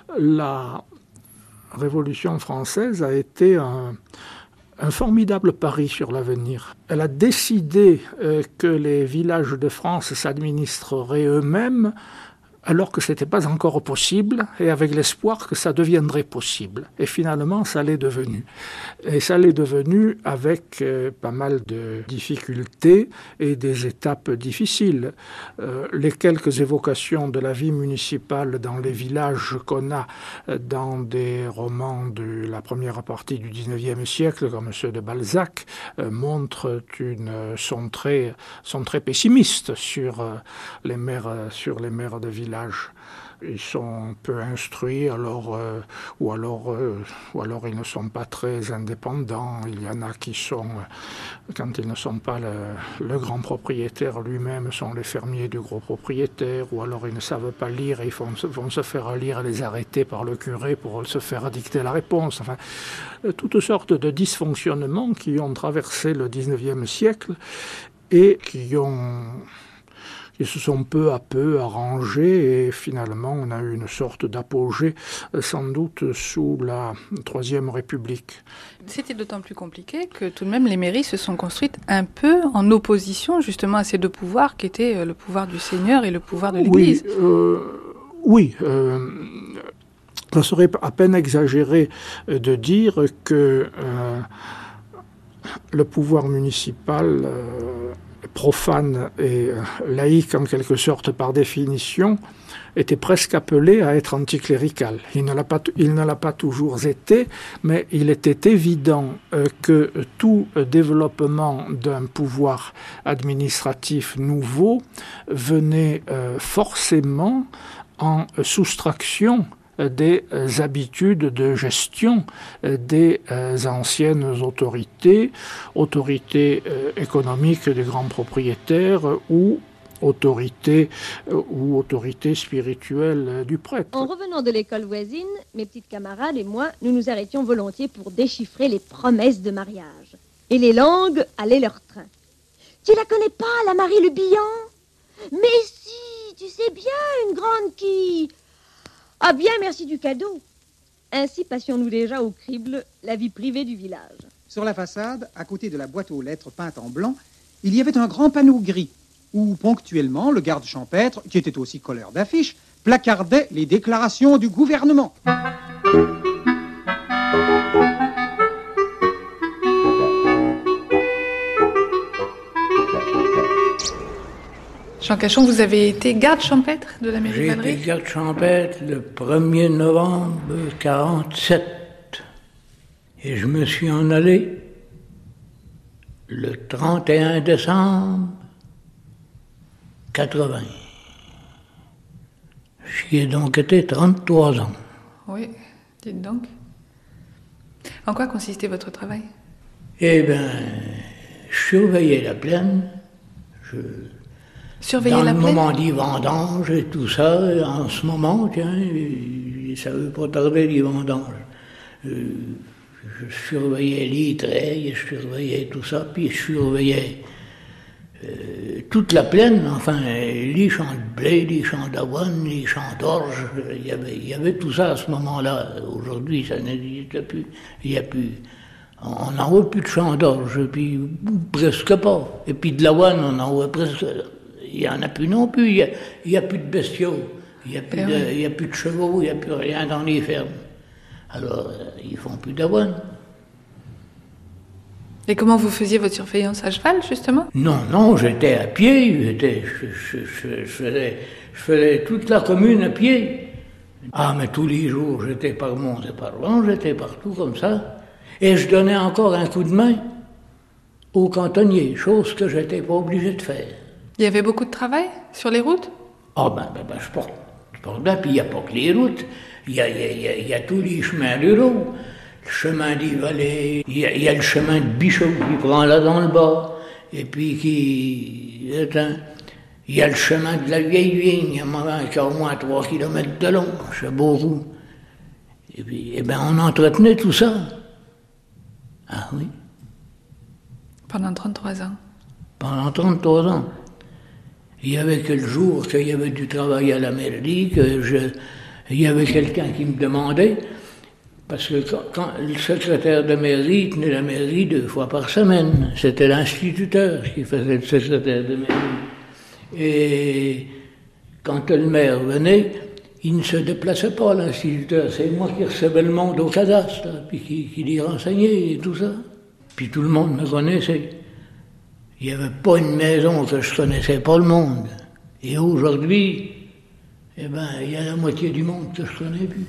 la Révolution française a été un, un formidable pari sur l'avenir. Elle a décidé euh, que les villages de France s'administreraient eux-mêmes, alors que ce n'était pas encore possible, et avec l'espoir que ça deviendrait possible. Et finalement, ça l'est devenu. Et ça l'est devenu avec euh, pas mal de difficultés et des étapes difficiles. Euh, les quelques évocations de la vie municipale dans les villages qu'on a dans des romans de la première partie du dix-neuvième siècle, comme ceux de Balzac, euh, montrent une, sont, très, sont très pessimistes sur, euh, les maires, euh, sur les maires de village. Ils sont peu instruits, alors, euh, ou, alors, euh, ou alors ils ne sont pas très indépendants. Il y en a qui sont, quand ils ne sont pas le, le grand propriétaire lui-même, sont les fermiers du gros propriétaire, ou alors ils ne savent pas lire et ils vont, vont se faire lire et les arrêter par le curé pour se faire dicter la réponse. Enfin, toutes sortes de dysfonctionnements qui ont traversé le dix-neuvième siècle et qui ont... Ils se sont peu à peu arrangés et finalement on a eu une sorte d'apogée sans doute sous la Troisième République. C'était d'autant plus compliqué que tout de même les mairies se sont construites un peu en opposition justement à ces deux pouvoirs qui étaient le pouvoir du Seigneur et le pouvoir de l'Église. Oui, euh, oui euh, ça serait à peine exagéré de dire que euh, le pouvoir municipal... Euh, profane et laïque en quelque sorte par définition, était presque appelé à être anticlérical. Il ne l'a pas, il ne l'a pas toujours été, mais il était évident euh, que tout développement d'un pouvoir administratif nouveau venait euh, forcément en soustraction des habitudes de gestion des anciennes autorités, autorités économiques des grands propriétaires ou autorités ou autorités spirituelles du prêtre. En revenant de l'école voisine, mes petites camarades et moi, nous nous arrêtions volontiers pour déchiffrer les promesses de mariage. Et les langues allaient leur train. Tu la connais pas, la Marie Le Bihan? Mais si, tu sais bien, une grande qui... Ah bien, merci du cadeau. Ainsi passions-nous déjà au crible la vie privée du village. Sur la façade, à côté de la boîte aux lettres peinte en blanc, il y avait un grand panneau gris où, ponctuellement, le garde champêtre, qui était aussi colleur d'affiches, placardait les déclarations du gouvernement. Jean Cachon, vous avez été garde champêtre de la mairie de Madrid ? J'ai été garde champêtre le premier novembre quarante-sept. Et je me suis en allé le trente et un décembre quatre-vingts. J'y ai donc été trente-trois ans. Oui, dites donc. En quoi consistait votre travail ? Eh bien, je surveillais la plaine. Je... Surveiller Dans la le plaine. moment des vendanges et tout ça, en ce moment, tiens, ça ne veut pas tarder les vendanges. Euh, Je surveillais les traits, je surveillais tout ça, puis je surveillais euh, toute la plaine, enfin, les champs de blé, les champs d'avoine, les champs d'orge, il y avait, il y avait tout ça à ce moment-là. Aujourd'hui, ça n'existe plus. Il n'y a plus. On n'en voit plus de champs d'orge, puis presque pas. Et puis de l'avoine, on en voit presque. Il n'y en a plus non plus. Il n'y a, a plus de bestiaux, il n'y a, a plus de chevaux, il n'y a plus rien dans les fermes. Alors, euh, ils font plus d'avoine. Et comment vous faisiez votre surveillance à cheval, justement? Non, non, j'étais à pied, j'étais, je, je, je, je, faisais, je faisais toute la commune à pied. Ah, mais tous les jours, j'étais par Mont et par Long, j'étais partout comme ça. Et je donnais encore un coup de main aux cantonniers, chose que je n'étais pas obligé de faire. Il y avait beaucoup de travail sur les routes? Ah, ben, ben, ben je porte, je porte bien, puis il n'y a pas que les routes. Il y a, il y a, il y a tous les chemins ruraux. Le chemin des Vallées, il y, a, il y a le chemin de Bichot qui prend là dans le bas, et puis qui... Attends, il y a le chemin de la vieille vigne, il y a un moment qui a au moins trois kilomètres de long, chez Beauroux. Et puis, eh ben, on entretenait tout ça. Ah oui. Pendant trente-trois ans. Pendant trente-trois ans. Il y avait que le jour qu'il y avait du travail à la mairie, que je... Il y avait quelqu'un qui me demandait, parce que quand, quand le secrétaire de mairie tenait la mairie deux fois par semaine, c'était l'instituteur qui faisait le secrétaire de mairie. Et quand le maire venait, il ne se déplaçait pas, l'instituteur. C'est moi qui recevais le monde au cadastre, puis qui, qui les renseignait et tout ça. Puis tout le monde me connaissait. Il n'y avait pas une maison que je connaissais pas le monde. Et aujourd'hui, eh ben, il y a la moitié du monde que je connais plus.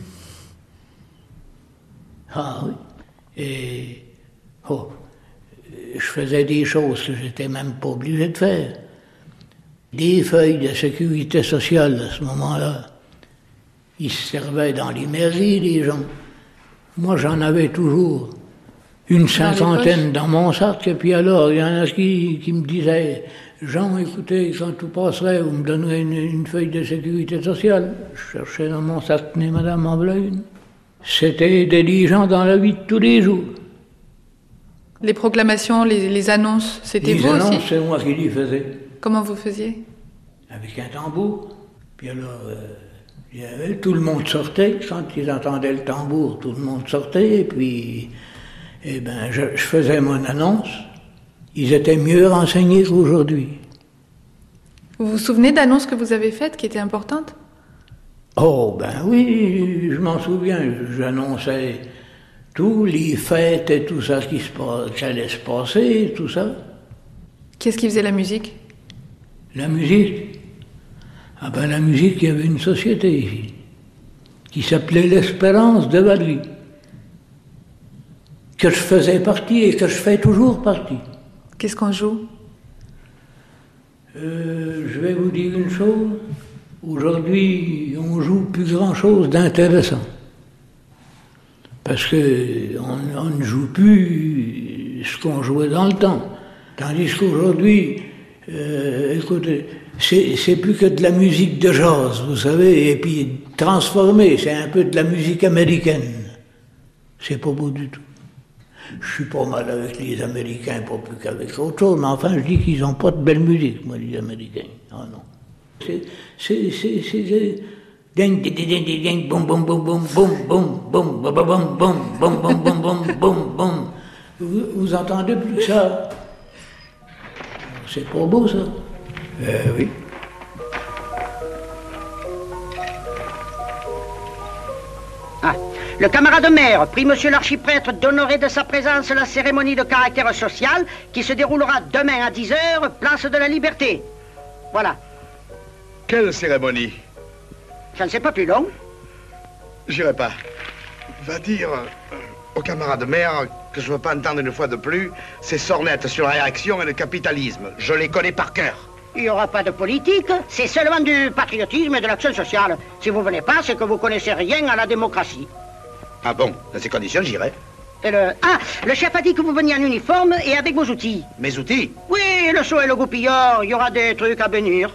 Ah oui. Et, oh, je faisais des choses que j'étais même pas obligé de faire. Des feuilles de sécurité sociale à ce moment-là. Ils se servaient dans les mairies, les gens. Moi, j'en avais toujours une cinquantaine dans mon sac. Et puis alors, il y en a qui, qui me disaient... Jean, écoutez, quand tout passerait, vous me donnerez une, une feuille de sécurité sociale. Je cherchais dans mon sac, tenez, madame, en voilà une. C'était des gens dans la vie de tous les jours. Les proclamations, les, les annonces, c'était vous aussi? Les annonces, c'est moi qui les faisais. Comment vous faisiez? Avec un tambour. Puis alors, euh, il y avait, tout le monde sortait. Quand ils entendaient le tambour, tout le monde sortait. Et puis, eh ben, je, je faisais mon annonce. Ils étaient mieux renseignés qu'aujourd'hui. Vous vous souvenez d'annonces que vous avez faites qui étaient importantes? Oh, ben oui, je m'en souviens. J'annonçais tous les fêtes et tout ça qui, se, qui allait se passer, tout ça. Qu'est-ce qui faisait la musique? La musique? Ah ben la musique, il y avait une société ici, qui s'appelait l'Espérance de Valérie, que je faisais partie et que je fais toujours partie. Qu'est-ce qu'on joue? euh, Je vais vous dire une chose. Aujourd'hui, on joue plus grand-chose d'intéressant. Parce qu'on on ne joue plus ce qu'on jouait dans le temps. Tandis qu'aujourd'hui, euh, écoutez, c'est plus que de la musique de jazz, vous savez, et puis transformée, c'est un peu de la musique américaine. C'est pas beau du tout. Je suis pas mal avec les Américains, pas plus qu'avec autre chose, mais enfin, je dis qu'ils n'ont pas de belle musique, moi, les Américains. Ah non. C'est... c'est... c'est... c'est... Ding, ding, ding, ding, ding, boum, boum, boum, boum, boum, boum, boum, boum, boum, boum, boum, boum, boum, boum, boum, boum. Vous, vous entendez plus que ça? C'est pas beau, ça? Euh, oui. Ah, le camarade maire prie monsieur l'archiprêtre d'honorer de sa présence la cérémonie de caractère social qui se déroulera demain à dix heures, place de la Liberté. Voilà. Quelle cérémonie? Ça ne sais pas plus long. J'irai pas. Va dire euh, au camarade maire que je veux pas entendre une fois de plus ces sornettes sur la réaction et le capitalisme. Je les connais par cœur. Il n'y aura pas de politique, c'est seulement du patriotisme et de l'action sociale. Si vous venez pas, c'est que vous connaissez rien à la démocratie. Ah bon, dans ces conditions, j'irai. Et le... Ah, le chef a dit que vous veniez en uniforme et avec vos outils. Mes outils? Oui, le seau et le goupillard, il y aura des trucs à bénir.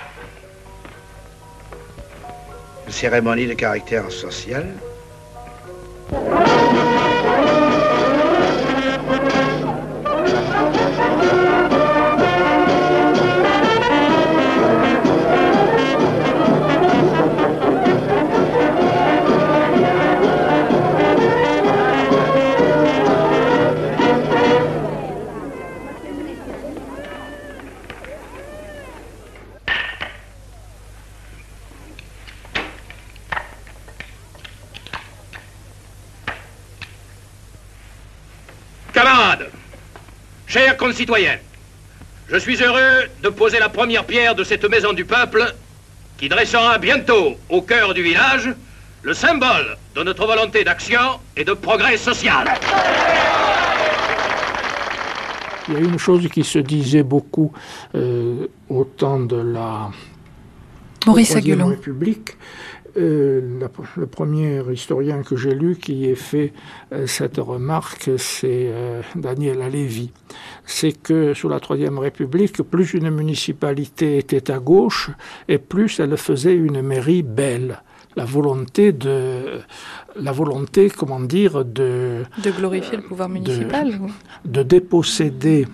Une cérémonie de caractère social? Camarades, chers concitoyens, je suis heureux de poser la première pierre de cette maison du peuple qui dressera bientôt au cœur du village le symbole de notre volonté d'action et de progrès social. Il y a une chose qui se disait beaucoup euh, au temps de la Maurice Troisième Agulon. République. Euh, la, le premier historien que j'ai lu qui ait fait euh, cette remarque, c'est euh, Daniel Halévy. C'est que sous la Troisième République, plus une municipalité était à gauche et plus elle faisait une mairie belle. La volonté de, la volonté, comment dire, de de glorifier le pouvoir municipal. De, de déposséder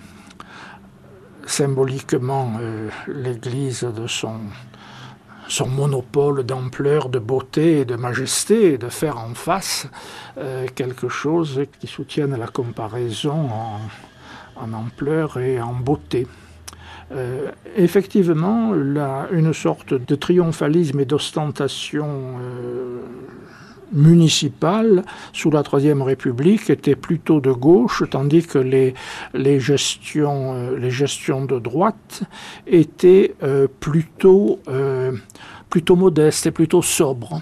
symboliquement euh, l'Église de son son monopole d'ampleur, de beauté et de majesté, et de faire en face euh, quelque chose qui soutienne la comparaison en, en ampleur et en beauté. Euh, effectivement, la, une sorte de triomphalisme et d'ostentation euh, municipale sous la Troisième République était plutôt de gauche, tandis que les, les, gestions, euh, les gestions de droite étaient euh, plutôt, euh, plutôt modestes et plutôt sobres,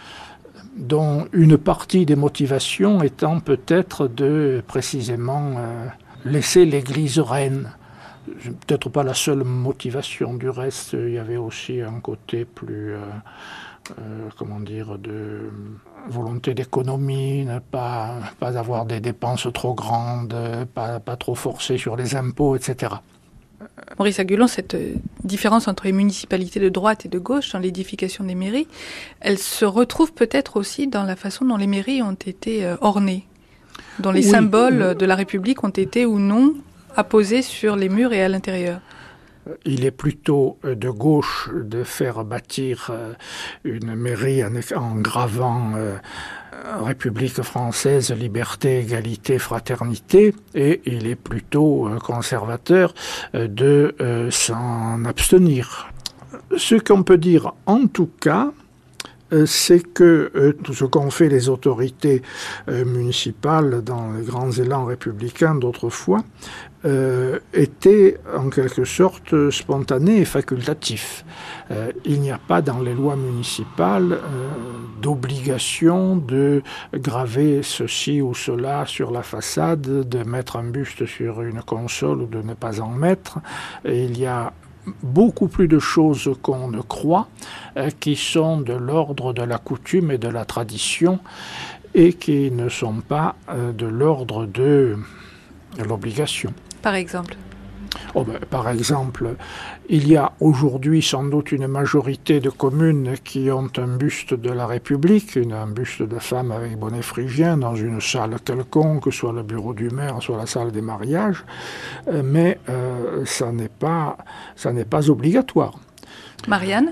dont une partie des motivations étant peut-être de précisément euh, laisser l'Église reine. Peut-être pas la seule motivation, du reste, il y avait aussi un côté plus, euh, euh, comment dire, de volonté d'économie, ne pas, pas avoir des dépenses trop grandes, pas, pas trop forcer sur les impôts, et cetera. Maurice Agulon, cette différence entre les municipalités de droite et de gauche dans l'édification des mairies, elle se retrouve peut-être aussi dans la façon dont les mairies ont été ornées, dont les oui, symboles oui. de la République ont été ou non apposés sur les murs et à l'intérieur. Il est plutôt de gauche de faire bâtir une mairie en, en gravant euh, République française, liberté, égalité, fraternité, et il est plutôt euh, conservateur euh, de euh, s'en abstenir. Ce qu'on peut dire en tout cas, c'est que euh, tout ce qu'ont fait les autorités euh, municipales dans les grands élans républicains d'autrefois euh, était en quelque sorte spontané et facultatif. Euh, il n'y a pas dans les lois municipales euh, d'obligation de graver ceci ou cela sur la façade, de mettre un buste sur une console ou de ne pas en mettre. Et il y a beaucoup plus de choses qu'on ne croit, euh, qui sont de l'ordre de la coutume et de la tradition, et qui ne sont pas euh, de l'ordre de, de l'obligation. Par exemple oh ben, Par exemple, il y a aujourd'hui sans doute une majorité de communes qui ont un buste de la République, une, un buste de femme avec bonnet phrygien dans une salle quelconque, soit le bureau du maire, soit la salle des mariages, euh, mais euh, ça n'est pas, ça n'est pas obligatoire. Marianne ?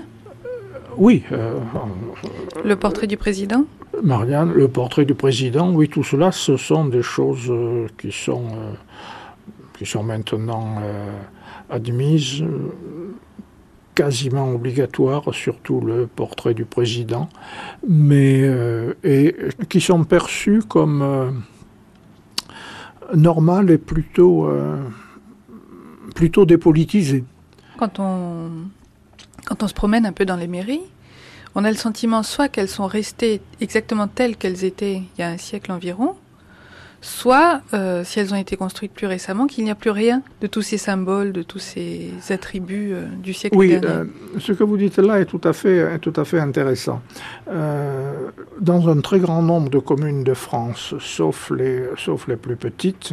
Oui. Euh, le portrait du président ? Marianne, le portrait du président, oui, tout cela, ce sont des choses euh, qui sont... Euh, qui sont maintenant euh, admises, euh, quasiment obligatoires, surtout le portrait du président, mais euh, et qui sont perçues comme euh, normales et plutôt, euh, plutôt dépolitisées. Quand on, quand on se promène un peu dans les mairies, on a le sentiment soit qu'elles sont restées exactement telles qu'elles étaient il y a un siècle environ, soit, euh, si elles ont été construites plus récemment, qu'il n'y a plus rien de tous ces symboles, de tous ces attributs euh, du siècle oui, dernier. Euh, ce que vous dites là est tout à fait, est tout à fait intéressant. Euh, dans un très grand nombre de communes de France, sauf les, sauf les plus petites,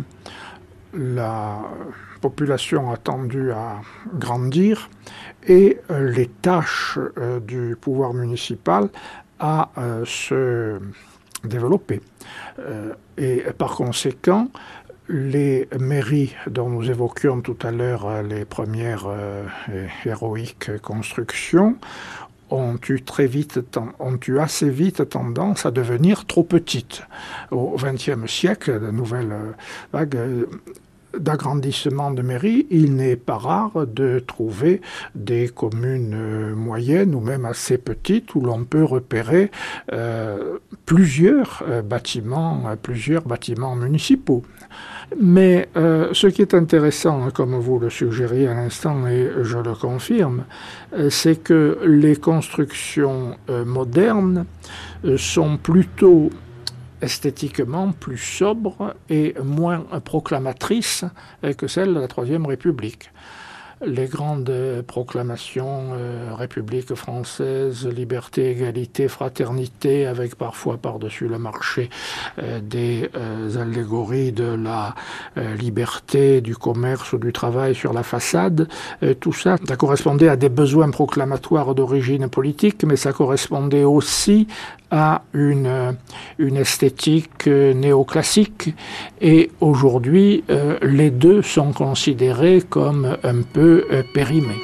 la population a tendu à grandir et euh, les tâches euh, du pouvoir municipal à euh, se développée. Euh, et par conséquent, les mairies dont nous évoquions tout à l'heure les premières euh, héroïques constructions ont eu très vite, ont eu assez vite tendance à devenir trop petites. Au vingtième siècle, de nouvelles vagues d'agrandissement de mairies, il n'est pas rare de trouver des communes moyennes ou même assez petites où l'on peut repérer euh, plusieurs euh, bâtiments, plusieurs bâtiments municipaux. Mais euh, ce qui est intéressant, comme vous le suggériez à l'instant, et je le confirme, euh, c'est que les constructions euh, modernes euh, sont plutôt esthétiquement plus sobres et moins proclamatrices euh, que celles de la Troisième République. Les grandes proclamations, euh, République française, liberté, égalité, fraternité, avec parfois par-dessus le marché euh, des euh, allégories de la euh, liberté, du commerce ou du travail sur la façade, euh, tout ça, ça correspondait à des besoins proclamatoires d'origine politique, mais ça correspondait aussi à une, une esthétique néoclassique. Et aujourd'hui, euh, les deux sont considérés comme un peu euh, périmés.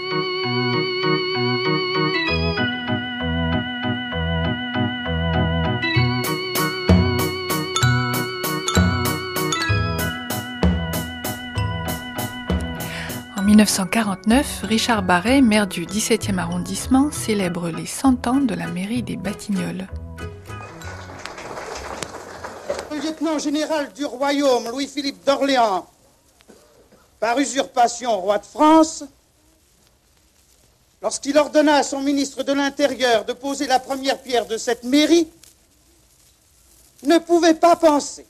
En mille neuf cent quarante-neuf, Richard Barret, maire du dix-septième arrondissement, célèbre les cent ans de la mairie des Batignolles. Le lieutenant général du royaume, Louis-Philippe d'Orléans, par usurpation roi de France, lorsqu'il ordonna à son ministre de l'Intérieur de poser la première pierre de cette mairie, ne pouvait pas penser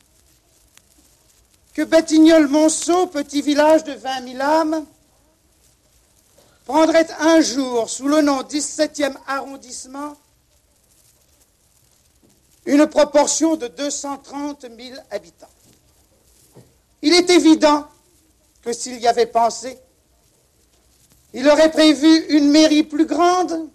que Batignolles-Monceau, petit village de vingt mille âmes, prendrait un jour, sous le nom dix-septième arrondissement, une proportion de deux cent trente mille habitants. Il est évident que s'il y avait pensé, il aurait prévu une mairie plus grande.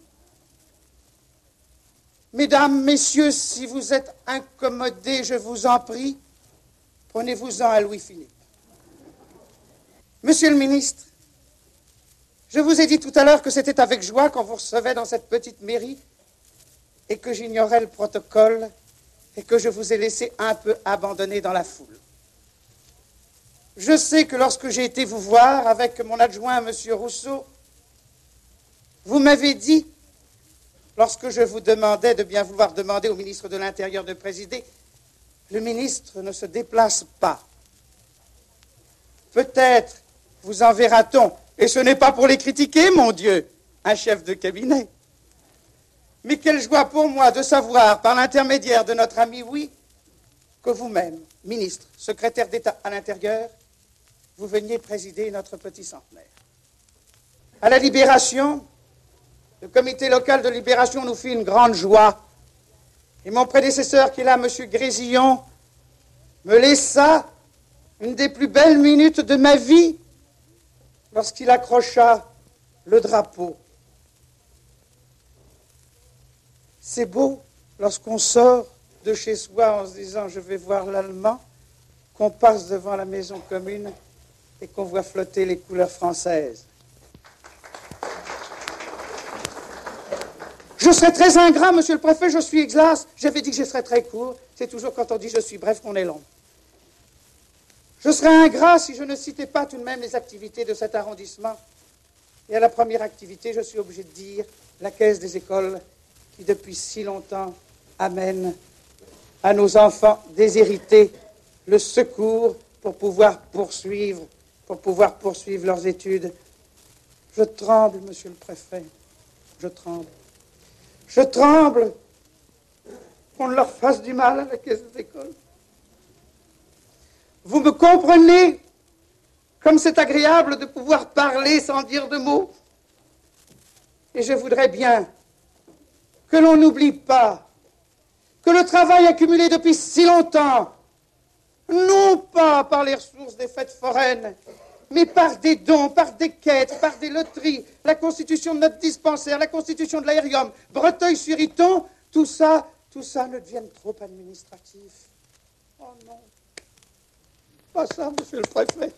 Mesdames, messieurs, si vous êtes incommodés, je vous en prie, prenez-vous-en à Louis-Philippe. Monsieur le ministre, je vous ai dit tout à l'heure que c'était avec joie qu'on vous recevait dans cette petite mairie et que j'ignorais le protocole et que je vous ai laissé un peu abandonné dans la foule. Je sais que lorsque j'ai été vous voir avec mon adjoint, monsieur Rousseau, vous m'avez dit, lorsque je vous demandais de bien vouloir demander au ministre de l'Intérieur de présider, le ministre ne se déplace pas. Peut-être vous enverra-t-on, et ce n'est pas pour les critiquer, mon Dieu, un chef de cabinet. Mais quelle joie pour moi de savoir, par l'intermédiaire de notre ami Oui, que vous-même, ministre, secrétaire d'État à l'Intérieur, vous veniez présider notre petit centenaire. À la Libération, le comité local de Libération nous fit une grande joie. Et mon prédécesseur, qui est là, M. Grésillon, me laissa une des plus belles minutes de ma vie lorsqu'il accrocha le drapeau. C'est beau lorsqu'on sort de chez soi en se disant « je vais voir l'Allemand », qu'on passe devant la maison commune et qu'on voit flotter les couleurs françaises. Je serais très ingrat, monsieur le préfet, je suis exlas. J'avais dit que je serais très court. C'est toujours quand on dit je suis bref qu'on est long. Je serais ingrat si je ne citais pas tout de même les activités de cet arrondissement. Et à la première activité, je suis obligé de dire la caisse des écoles qui, depuis si longtemps, amène à nos enfants déshérités le secours pour pouvoir poursuivre, pour pouvoir poursuivre leurs études. Je tremble, monsieur le préfet, je tremble. Je tremble qu'on ne leur fasse du mal à la caisse des écoles. Vous me comprenez comme c'est agréable de pouvoir parler sans dire de mots. Et je voudrais bien que l'on n'oublie pas que le travail accumulé depuis si longtemps, non pas par les ressources des fêtes foraines, mais par des dons, par des quêtes, par des loteries, la constitution de notre dispensaire, la constitution de l'aérium, Breteuil-sur-Iton, tout ça, tout ça ne devienne trop administratif. Oh non. Pas ça, monsieur le préfet.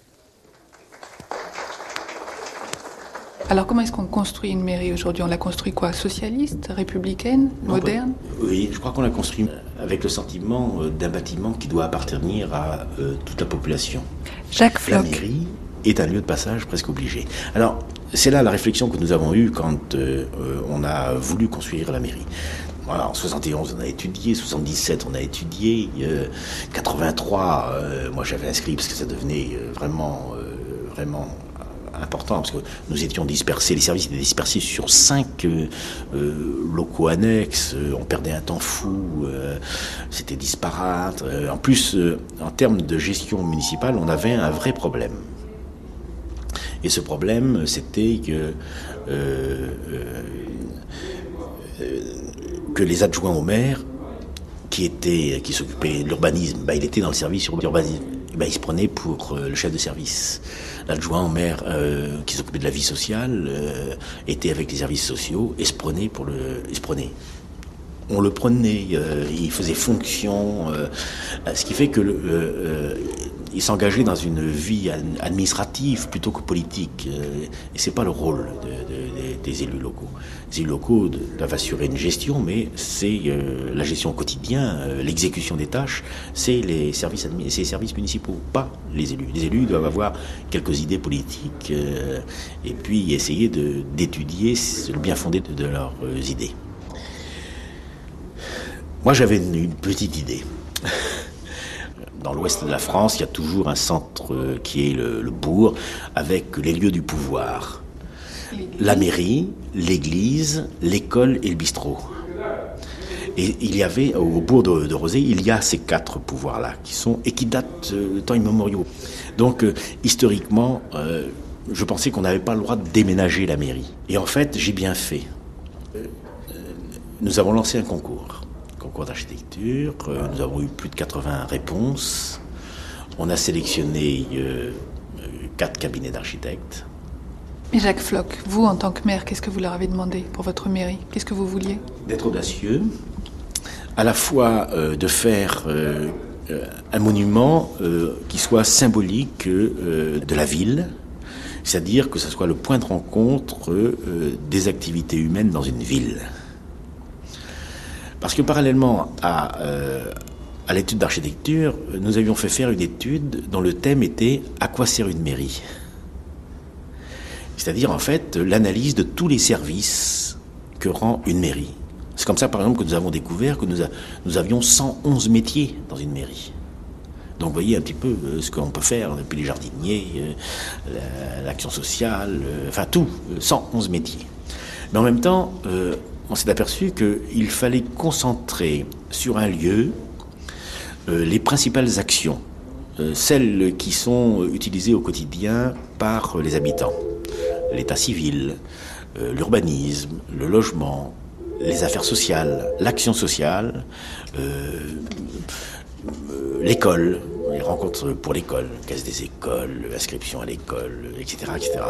Alors comment est-ce qu'on construit une mairie aujourd'hui? On la construit quoi? Socialiste, républicaine, moderne? Oui, je crois qu'on l'a construit avec le sentiment d'un bâtiment qui doit appartenir à euh, toute la population. Jacques Floch. La mairie est un lieu de passage presque obligé. Alors, c'est là la réflexion que nous avons eue quand euh, on a voulu construire la mairie. Voilà, en soixante et onze, on a étudié, soixante-dix-sept, on a étudié, euh, quatre-vingt-trois, euh, moi j'avais inscrit parce que ça devenait euh, vraiment, euh, vraiment important, parce que nous étions dispersés, les services étaient dispersés sur cinq euh, euh, locaux annexes, euh, on perdait un temps fou, euh, c'était disparate. Euh, en plus, euh, en termes de gestion municipale, on avait un vrai problème. Et ce problème, c'était que, euh, euh, que les adjoints au maire, qui étaient, qui s'occupaient de l'urbanisme, bah, il était dans le service sur l'urbanisme. Bah, il se prenait pour euh, le chef de service. L'adjoint au maire euh, qui s'occupait de la vie sociale euh, était avec les services sociaux et se prenait pour le, il se prenait. On le prenait, euh, il faisait fonction, euh, ce qui fait que le, euh, il s'engageait dans une vie administrative plutôt que politique. Euh, et c'est pas le rôle de, de, de, des élus locaux. Les élus locaux doivent assurer une gestion, mais c'est euh, la gestion au quotidien, euh, l'exécution des tâches, c'est les services admi- c'est les services municipaux, pas les élus. Les élus doivent avoir quelques idées politiques euh, et puis essayer de, d'étudier le bien fondé de, de leurs euh, idées. Moi, j'avais une, une petite idée. Dans l'ouest de la France, il y a toujours un centre euh, qui est le, le bourg, avec les lieux du pouvoir. La mairie, l'église, l'école et le bistrot. Et il y avait, au bourg de, de Rozay, il y a ces quatre pouvoirs-là, qui sont, et qui datent de temps immémoriaux. Donc, euh, historiquement, euh, je pensais qu'on n'avait pas le droit de déménager la mairie. Et en fait, j'ai bien fait. Euh, nous avons lancé un concours. Concours d'architecture, euh, nous avons eu plus de quatre-vingts réponses. On a sélectionné euh, quatre cabinets d'architectes. Et Jacques Floch, vous, en tant que maire, qu'est-ce que vous leur avez demandé pour votre mairie? Qu'est-ce que vous vouliez? D'être audacieux, à la fois euh, de faire euh, un monument euh, qui soit symbolique euh, de la ville, c'est-à-dire que ce soit le point de rencontre euh, des activités humaines dans une ville. Parce que parallèlement à, euh, à l'étude d'architecture, nous avions fait faire une étude dont le thème était « À quoi sert une mairie ?» C'est-à-dire, en fait, l'analyse de tous les services que rend une mairie. C'est comme ça, par exemple, que nous avons découvert que nous, a, nous avions cent onze métiers dans une mairie. Donc, vous voyez un petit peu euh, ce qu'on peut faire, depuis les jardiniers, euh, la, l'action sociale, euh, enfin tout, euh, cent onze métiers. Mais en même temps... Euh, on s'est aperçu qu'il fallait concentrer sur un lieu euh, les principales actions, euh, celles qui sont utilisées au quotidien par les habitants. L'état civil, euh, l'urbanisme, le logement, les affaires sociales, l'action sociale, euh, euh, l'école, les rencontres pour l'école, caisse des écoles, inscription à l'école, et cetera, et cetera.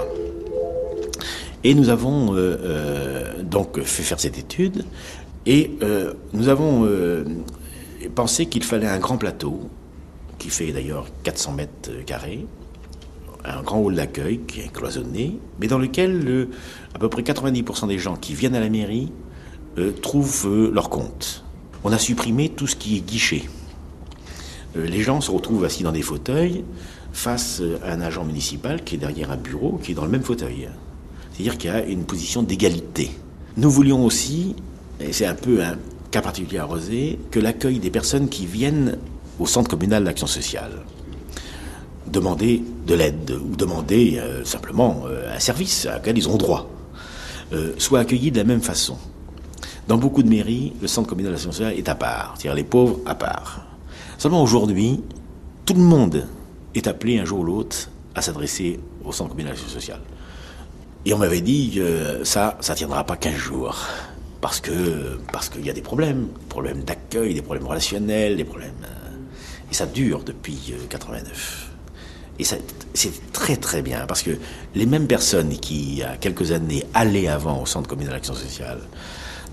Et nous avons euh, euh, donc fait faire cette étude et euh, nous avons euh, pensé qu'il fallait un grand plateau qui fait d'ailleurs quatre cents mètres carrés, un grand hall d'accueil qui est cloisonné, mais dans lequel euh, à peu près quatre-vingt-dix pour cent des gens qui viennent à la mairie euh, trouvent euh, leur compte. On a supprimé tout ce qui est guichet. Euh, les gens se retrouvent assis dans des fauteuils face à un agent municipal qui est derrière un bureau, qui est dans le même fauteuil. C'est-à-dire qu'il y a une position d'égalité. Nous voulions aussi, et c'est un peu un cas particulier à Rozay, que l'accueil des personnes qui viennent au centre communal d'action sociale demander de l'aide ou demander euh, simplement euh, un service à laquelle ils ont droit, euh, soit accueillis de la même façon. Dans beaucoup de mairies, le centre communal d'action sociale est à part, c'est-à-dire les pauvres à part. Seulement aujourd'hui, tout le monde est appelé un jour ou l'autre à s'adresser au centre communal d'action sociale. Et on m'avait dit que euh, ça, ça tiendra pas quinze jours. Parce que, parce qu'il y a des problèmes, des problèmes d'accueil, des problèmes relationnels, des problèmes... Euh, et ça dure depuis euh, quatre-vingt-neuf. Et ça, c'est très très bien, parce que les mêmes personnes qui, il y a quelques années, allaient avant au centre communal d'action sociale,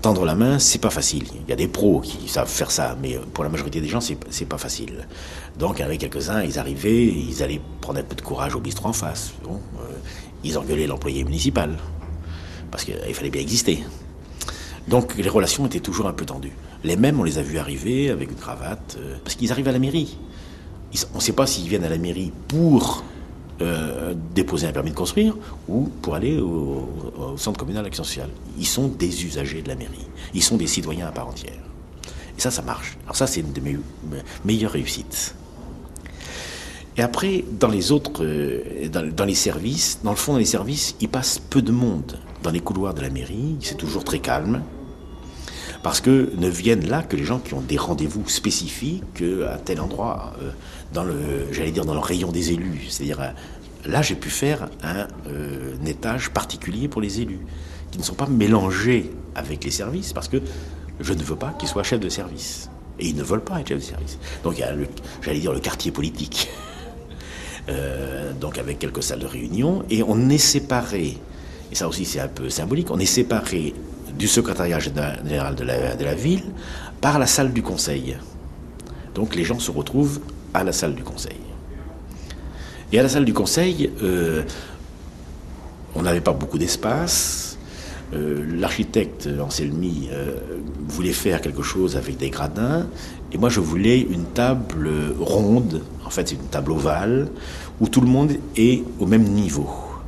tendre la main, c'est pas facile. Il y a des pros qui savent faire ça, mais pour la majorité des gens, c'est, c'est pas facile. Donc, il y en avait quelques-uns, ils arrivaient, ils allaient prendre un peu de courage au bistrot en face. Bon, euh, ils engueulaient l'employé municipal, parce qu'il fallait bien exister. Donc, les relations étaient toujours un peu tendues. Les mêmes, on les a vus arriver avec une cravate, euh, parce qu'ils arrivent à la mairie. Ils, on ne sait pas s'ils viennent à la mairie pour euh, déposer un permis de construire ou pour aller au, au centre communal d'action sociale. Ils sont des usagers de la mairie. Ils sont des citoyens à part entière. Et ça, ça marche. Alors ça, c'est une de mes meilleures réussites. Et après, dans les autres, euh, dans, dans les services, dans le fond, dans les services, il passe peu de monde. Dans les couloirs de la mairie, c'est toujours très calme. Parce que ne viennent là que les gens qui ont des rendez-vous spécifiques à tel endroit, euh, dans le, j'allais dire dans le rayon des élus. C'est-à-dire, euh, là, j'ai pu faire un, euh, un étage particulier pour les élus, qui ne sont pas mélangés avec les services, parce que je ne veux pas qu'ils soient chefs de service. Et ils ne veulent pas être chefs de service. Donc il y a, le, j'allais dire, le quartier politique. euh, donc avec quelques salles de réunion, et on est séparé, et ça aussi c'est un peu symbolique, on est séparé du secrétariat général de la, de la ville par la salle du conseil. Donc les gens se retrouvent à la salle du conseil. Et à la salle du conseil, euh, on n'avait pas beaucoup d'espace. Euh, l'architecte Anselmi euh, voulait faire quelque chose avec des gradins, et moi je voulais une table ronde, en fait c'est une table ovale, où tout le monde est au même niveau.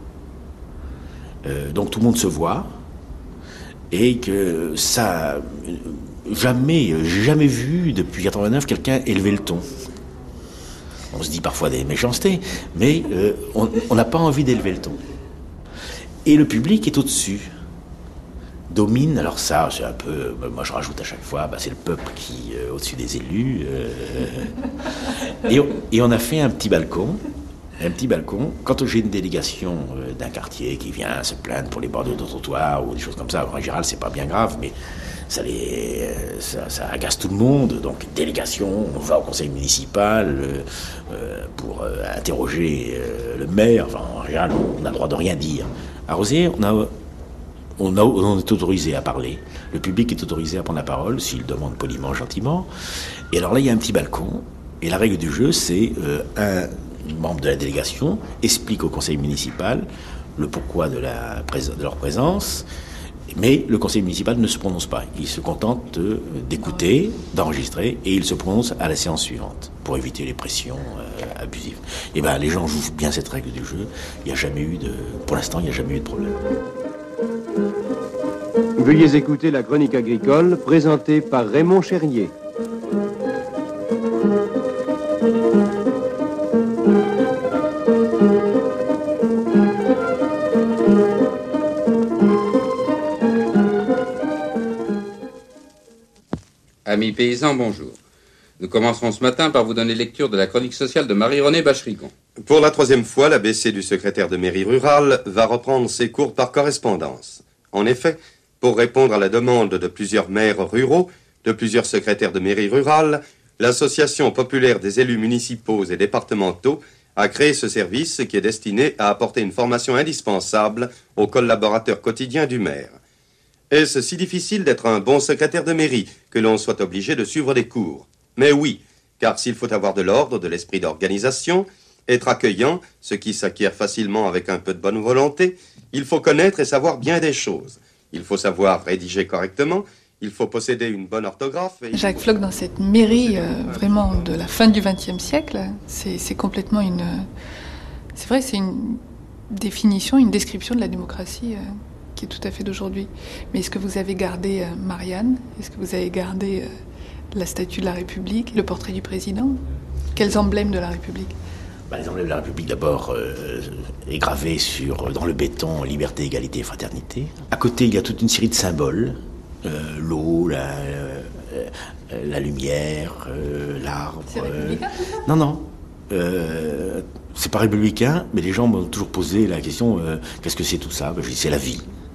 Euh, donc tout le monde se voit, et que ça, jamais, j'ai jamais vu depuis quatre-vingt-neuf quelqu'un élever le ton. On se dit parfois des méchancetés, mais euh, on n'a pas envie d'élever le ton. Et le public est au-dessus, domine. Alors ça, c'est un peu, moi je rajoute à chaque fois, bah, c'est le peuple qui est euh, au-dessus des élus. Euh, et, on, et on a fait un petit balcon. Un petit balcon. Quand j'ai une délégation euh, d'un quartier qui vient se plaindre pour les bords de trottoir ou des choses comme ça, en général c'est pas bien grave, mais ça, les, euh, ça, ça agace tout le monde. Donc délégation, on va au conseil municipal euh, euh, pour euh, interroger euh, le maire. Enfin, en général, on n'a le droit de rien dire. À Rosières, on a, on a, on est autorisé à parler. Le public est autorisé à prendre la parole s'il demande poliment, gentiment. Et alors là, il y a un petit balcon. Et la règle du jeu, c'est euh, un membre de la délégation explique au conseil municipal le pourquoi de, la prés- de leur présence, mais le conseil municipal ne se prononce pas. Il se contente de, d'écouter, d'enregistrer, et il se prononce à la séance suivante, pour éviter les pressions euh, abusives. Et ben, les gens jouent bien cette règle du jeu. Il n'y a jamais eu de, pour l'instant, il n'y a jamais eu de problème. Veuillez écouter la chronique agricole présentée par Raymond Cherrier. Amis paysans, bonjour. Nous commencerons ce matin par vous donner lecture de la chronique sociale de Marie-Renée Bacherigon. Pour la troisième fois, l'A B C du secrétaire de mairie rurale va reprendre ses cours par correspondance. En effet, pour répondre à la demande de plusieurs maires ruraux, de plusieurs secrétaires de mairie rurale, l'Association populaire des élus municipaux et départementaux a créé ce service qui est destiné à apporter une formation indispensable aux collaborateurs quotidiens du maire. Est-ce si difficile d'être un bon secrétaire de mairie que l'on soit obligé de suivre des cours? Mais oui, car s'il faut avoir de l'ordre, de l'esprit d'organisation, être accueillant, ce qui s'acquiert facilement avec un peu de bonne volonté, il faut connaître et savoir bien des choses. Il faut savoir rédiger correctement, il faut posséder une bonne orthographe. Et Jacques Floch, dans cette mairie euh, vraiment de la fin du vingtième siècle, c'est, c'est complètement une... C'est vrai, c'est une définition, une description de la démocratie... Euh, qui est tout à fait d'aujourd'hui. Mais est-ce que vous avez gardé euh, Marianne? Est-ce que vous avez gardé euh, la statue de la République, le portrait du président? Quels emblèmes de la République? Bah, les emblèmes de la République, d'abord, euh, est gravé sur, dans le béton, liberté, égalité et fraternité. À côté, il y a toute une série de symboles. Euh, l'eau, la, euh, la lumière, euh, l'arbre... C'est républicain, tout ça? Non, non. Euh, c'est pas républicain, mais les gens m'ont toujours posé la question euh, qu'est-ce que c'est tout ça? Ben, je dis c'est la vie.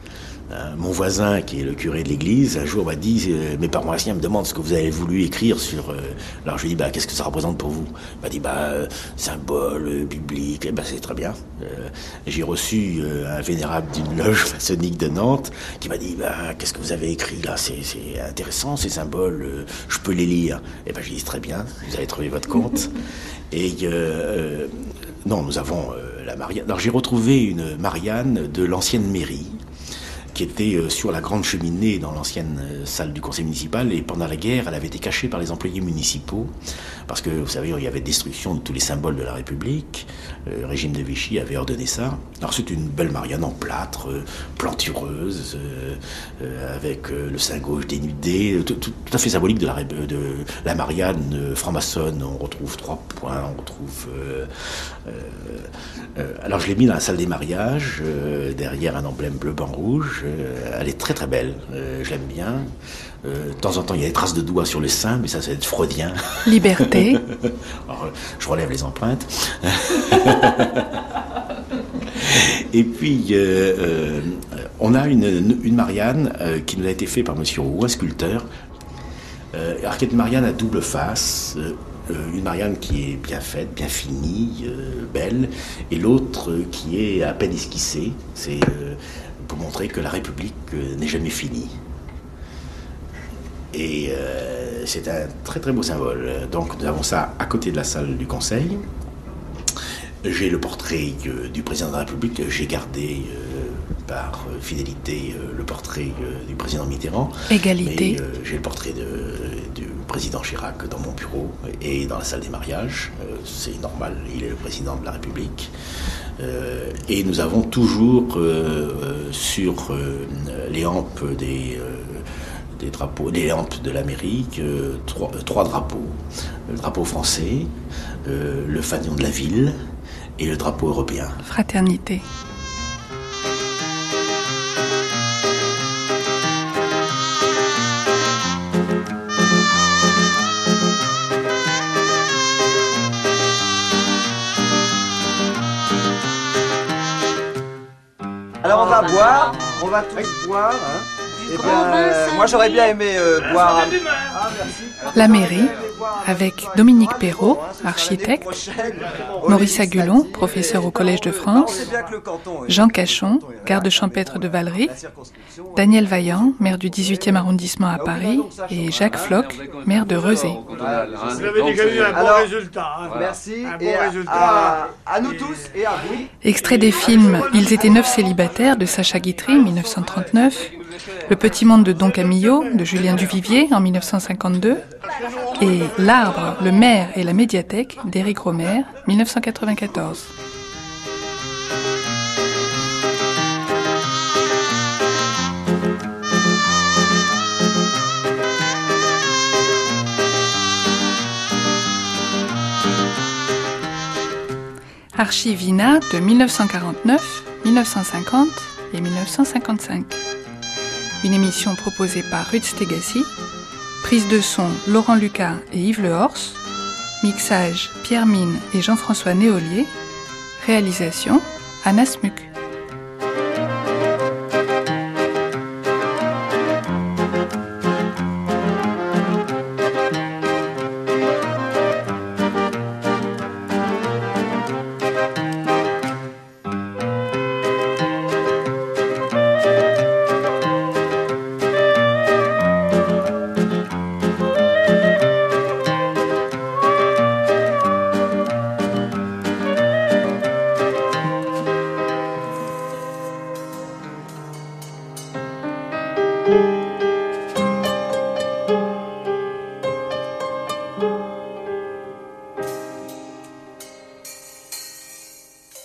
Hein, mon voisin, qui est le curé de l'église, un jour m'a dit euh, mes paroissiens me demandent ce que vous avez voulu écrire sur... Euh... Alors je lui ai dit, bah, qu'est-ce que ça représente pour vous? Il m'a dit, bah, euh, symbole euh, biblique. Eh ben, c'est très bien. Euh, j'ai reçu euh, un vénérable d'une loge maçonnique de Nantes qui m'a dit, bah, qu'est-ce que vous avez écrit là? C'est, c'est intéressant, ces symboles, euh, je peux les lire. Eh ben, j'ai dit, très bien, vous avez trouvé votre compte. Et euh, euh, non, nous avons euh, la Marianne. Alors j'ai retrouvé une Marianne de l'ancienne mairie, qui était sur la grande cheminée dans l'ancienne salle du conseil municipal, et pendant la guerre, elle avait été cachée par les employés municipaux, parce que, vous savez, il y avait destruction de tous les symboles de la République, le régime de Vichy avait ordonné ça. Alors c'est une belle Marianne en plâtre, plantureuse, euh, euh, avec euh, le sein gauche dénudé, tout, tout, tout à fait symbolique de la, de la Marianne euh, franc-maçonne. On retrouve trois points, on retrouve... Euh, euh, euh, alors je l'ai mis dans la salle des mariages, euh, derrière un emblème bleu-blanc-rouge. Euh, elle est très très belle, euh, je l'aime bien. Euh, de temps en temps, il y a des traces de doigts sur le sein, mais ça, c'est être freudien. Liberté. Alors, je relève les empreintes. Et puis, euh, euh, on a une, une Marianne euh, qui nous a été faite par Monsieur Roux, un sculpteur. Euh, alors, qui est une Marianne à double face. Euh, une Marianne qui est bien faite, bien finie, euh, belle, et l'autre euh, qui est à peine esquissée. C'est euh, pour montrer que la République euh, n'est jamais finie. Et euh, c'est un très très beau symbole. Donc nous avons ça à côté de la salle du Conseil. J'ai le portrait euh, du président de la République. J'ai gardé euh, par fidélité euh, le portrait euh, du président Mitterrand. Égalité. Mais, euh, j'ai le portrait de, du président Chirac dans mon bureau et dans la salle des mariages. Euh, c'est normal, il est le président de la République. Euh, et nous avons toujours euh, sur euh, les hampes des... Euh, des drapeaux, des lampes de l'Amérique, euh, trois, euh, trois drapeaux. Le drapeau français, euh, le fanion de la ville et le drapeau européen. Fraternité. Alors on va boire, on va tous boire, hein. Eh ben, euh, moi j'aurais bien aimé euh, boire. Ah, merci. La mairie, avec Dominique Perrault, architecte, Maurice Agulon, professeur au Collège de France, Jean Cachon, garde champêtre de Valery, Daniel Vaillant, maire du dix-huitième arrondissement à Paris, et Jacques Floch, maire de Rezé. Vous avez déjà eu un bon résultat. Hein. Merci. Un bon et résultat. À, à nous tous et à vous. Extrait des films Ils étaient neuf célibataires de Sacha Guitry, dix-neuf cent trente-neuf, Le petit monde de Don Camillo de Julien Duvivier en dix-neuf cent cinquante-deux et L'arbre, le maire et la médiathèque d'Éric Rohmer, dix-neuf cent quatre-vingt-quatorze. Archivina de dix-neuf cent quarante-neuf, dix-neuf cent cinquante et dix-neuf cent cinquante-cinq. Une émission proposée par Ruth Stegassi, prise de son Laurent Lucas et Yves Lehorst, mixage Pierre Mine et Jean-François Néolier, réalisation Anna Smuck.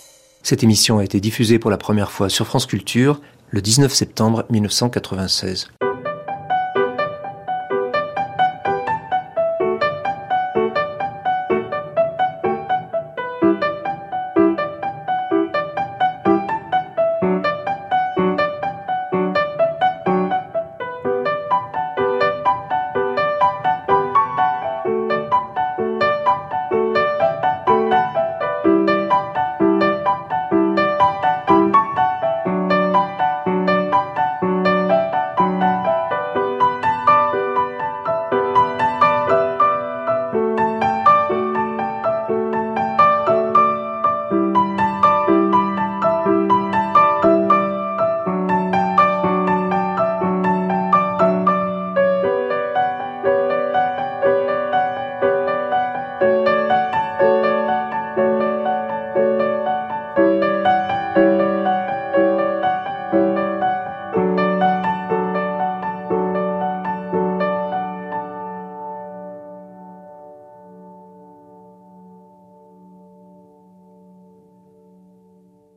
Cette émission a été diffusée pour la première fois sur France Culture le dix-neuf septembre mille neuf cent quatre-vingt-seize.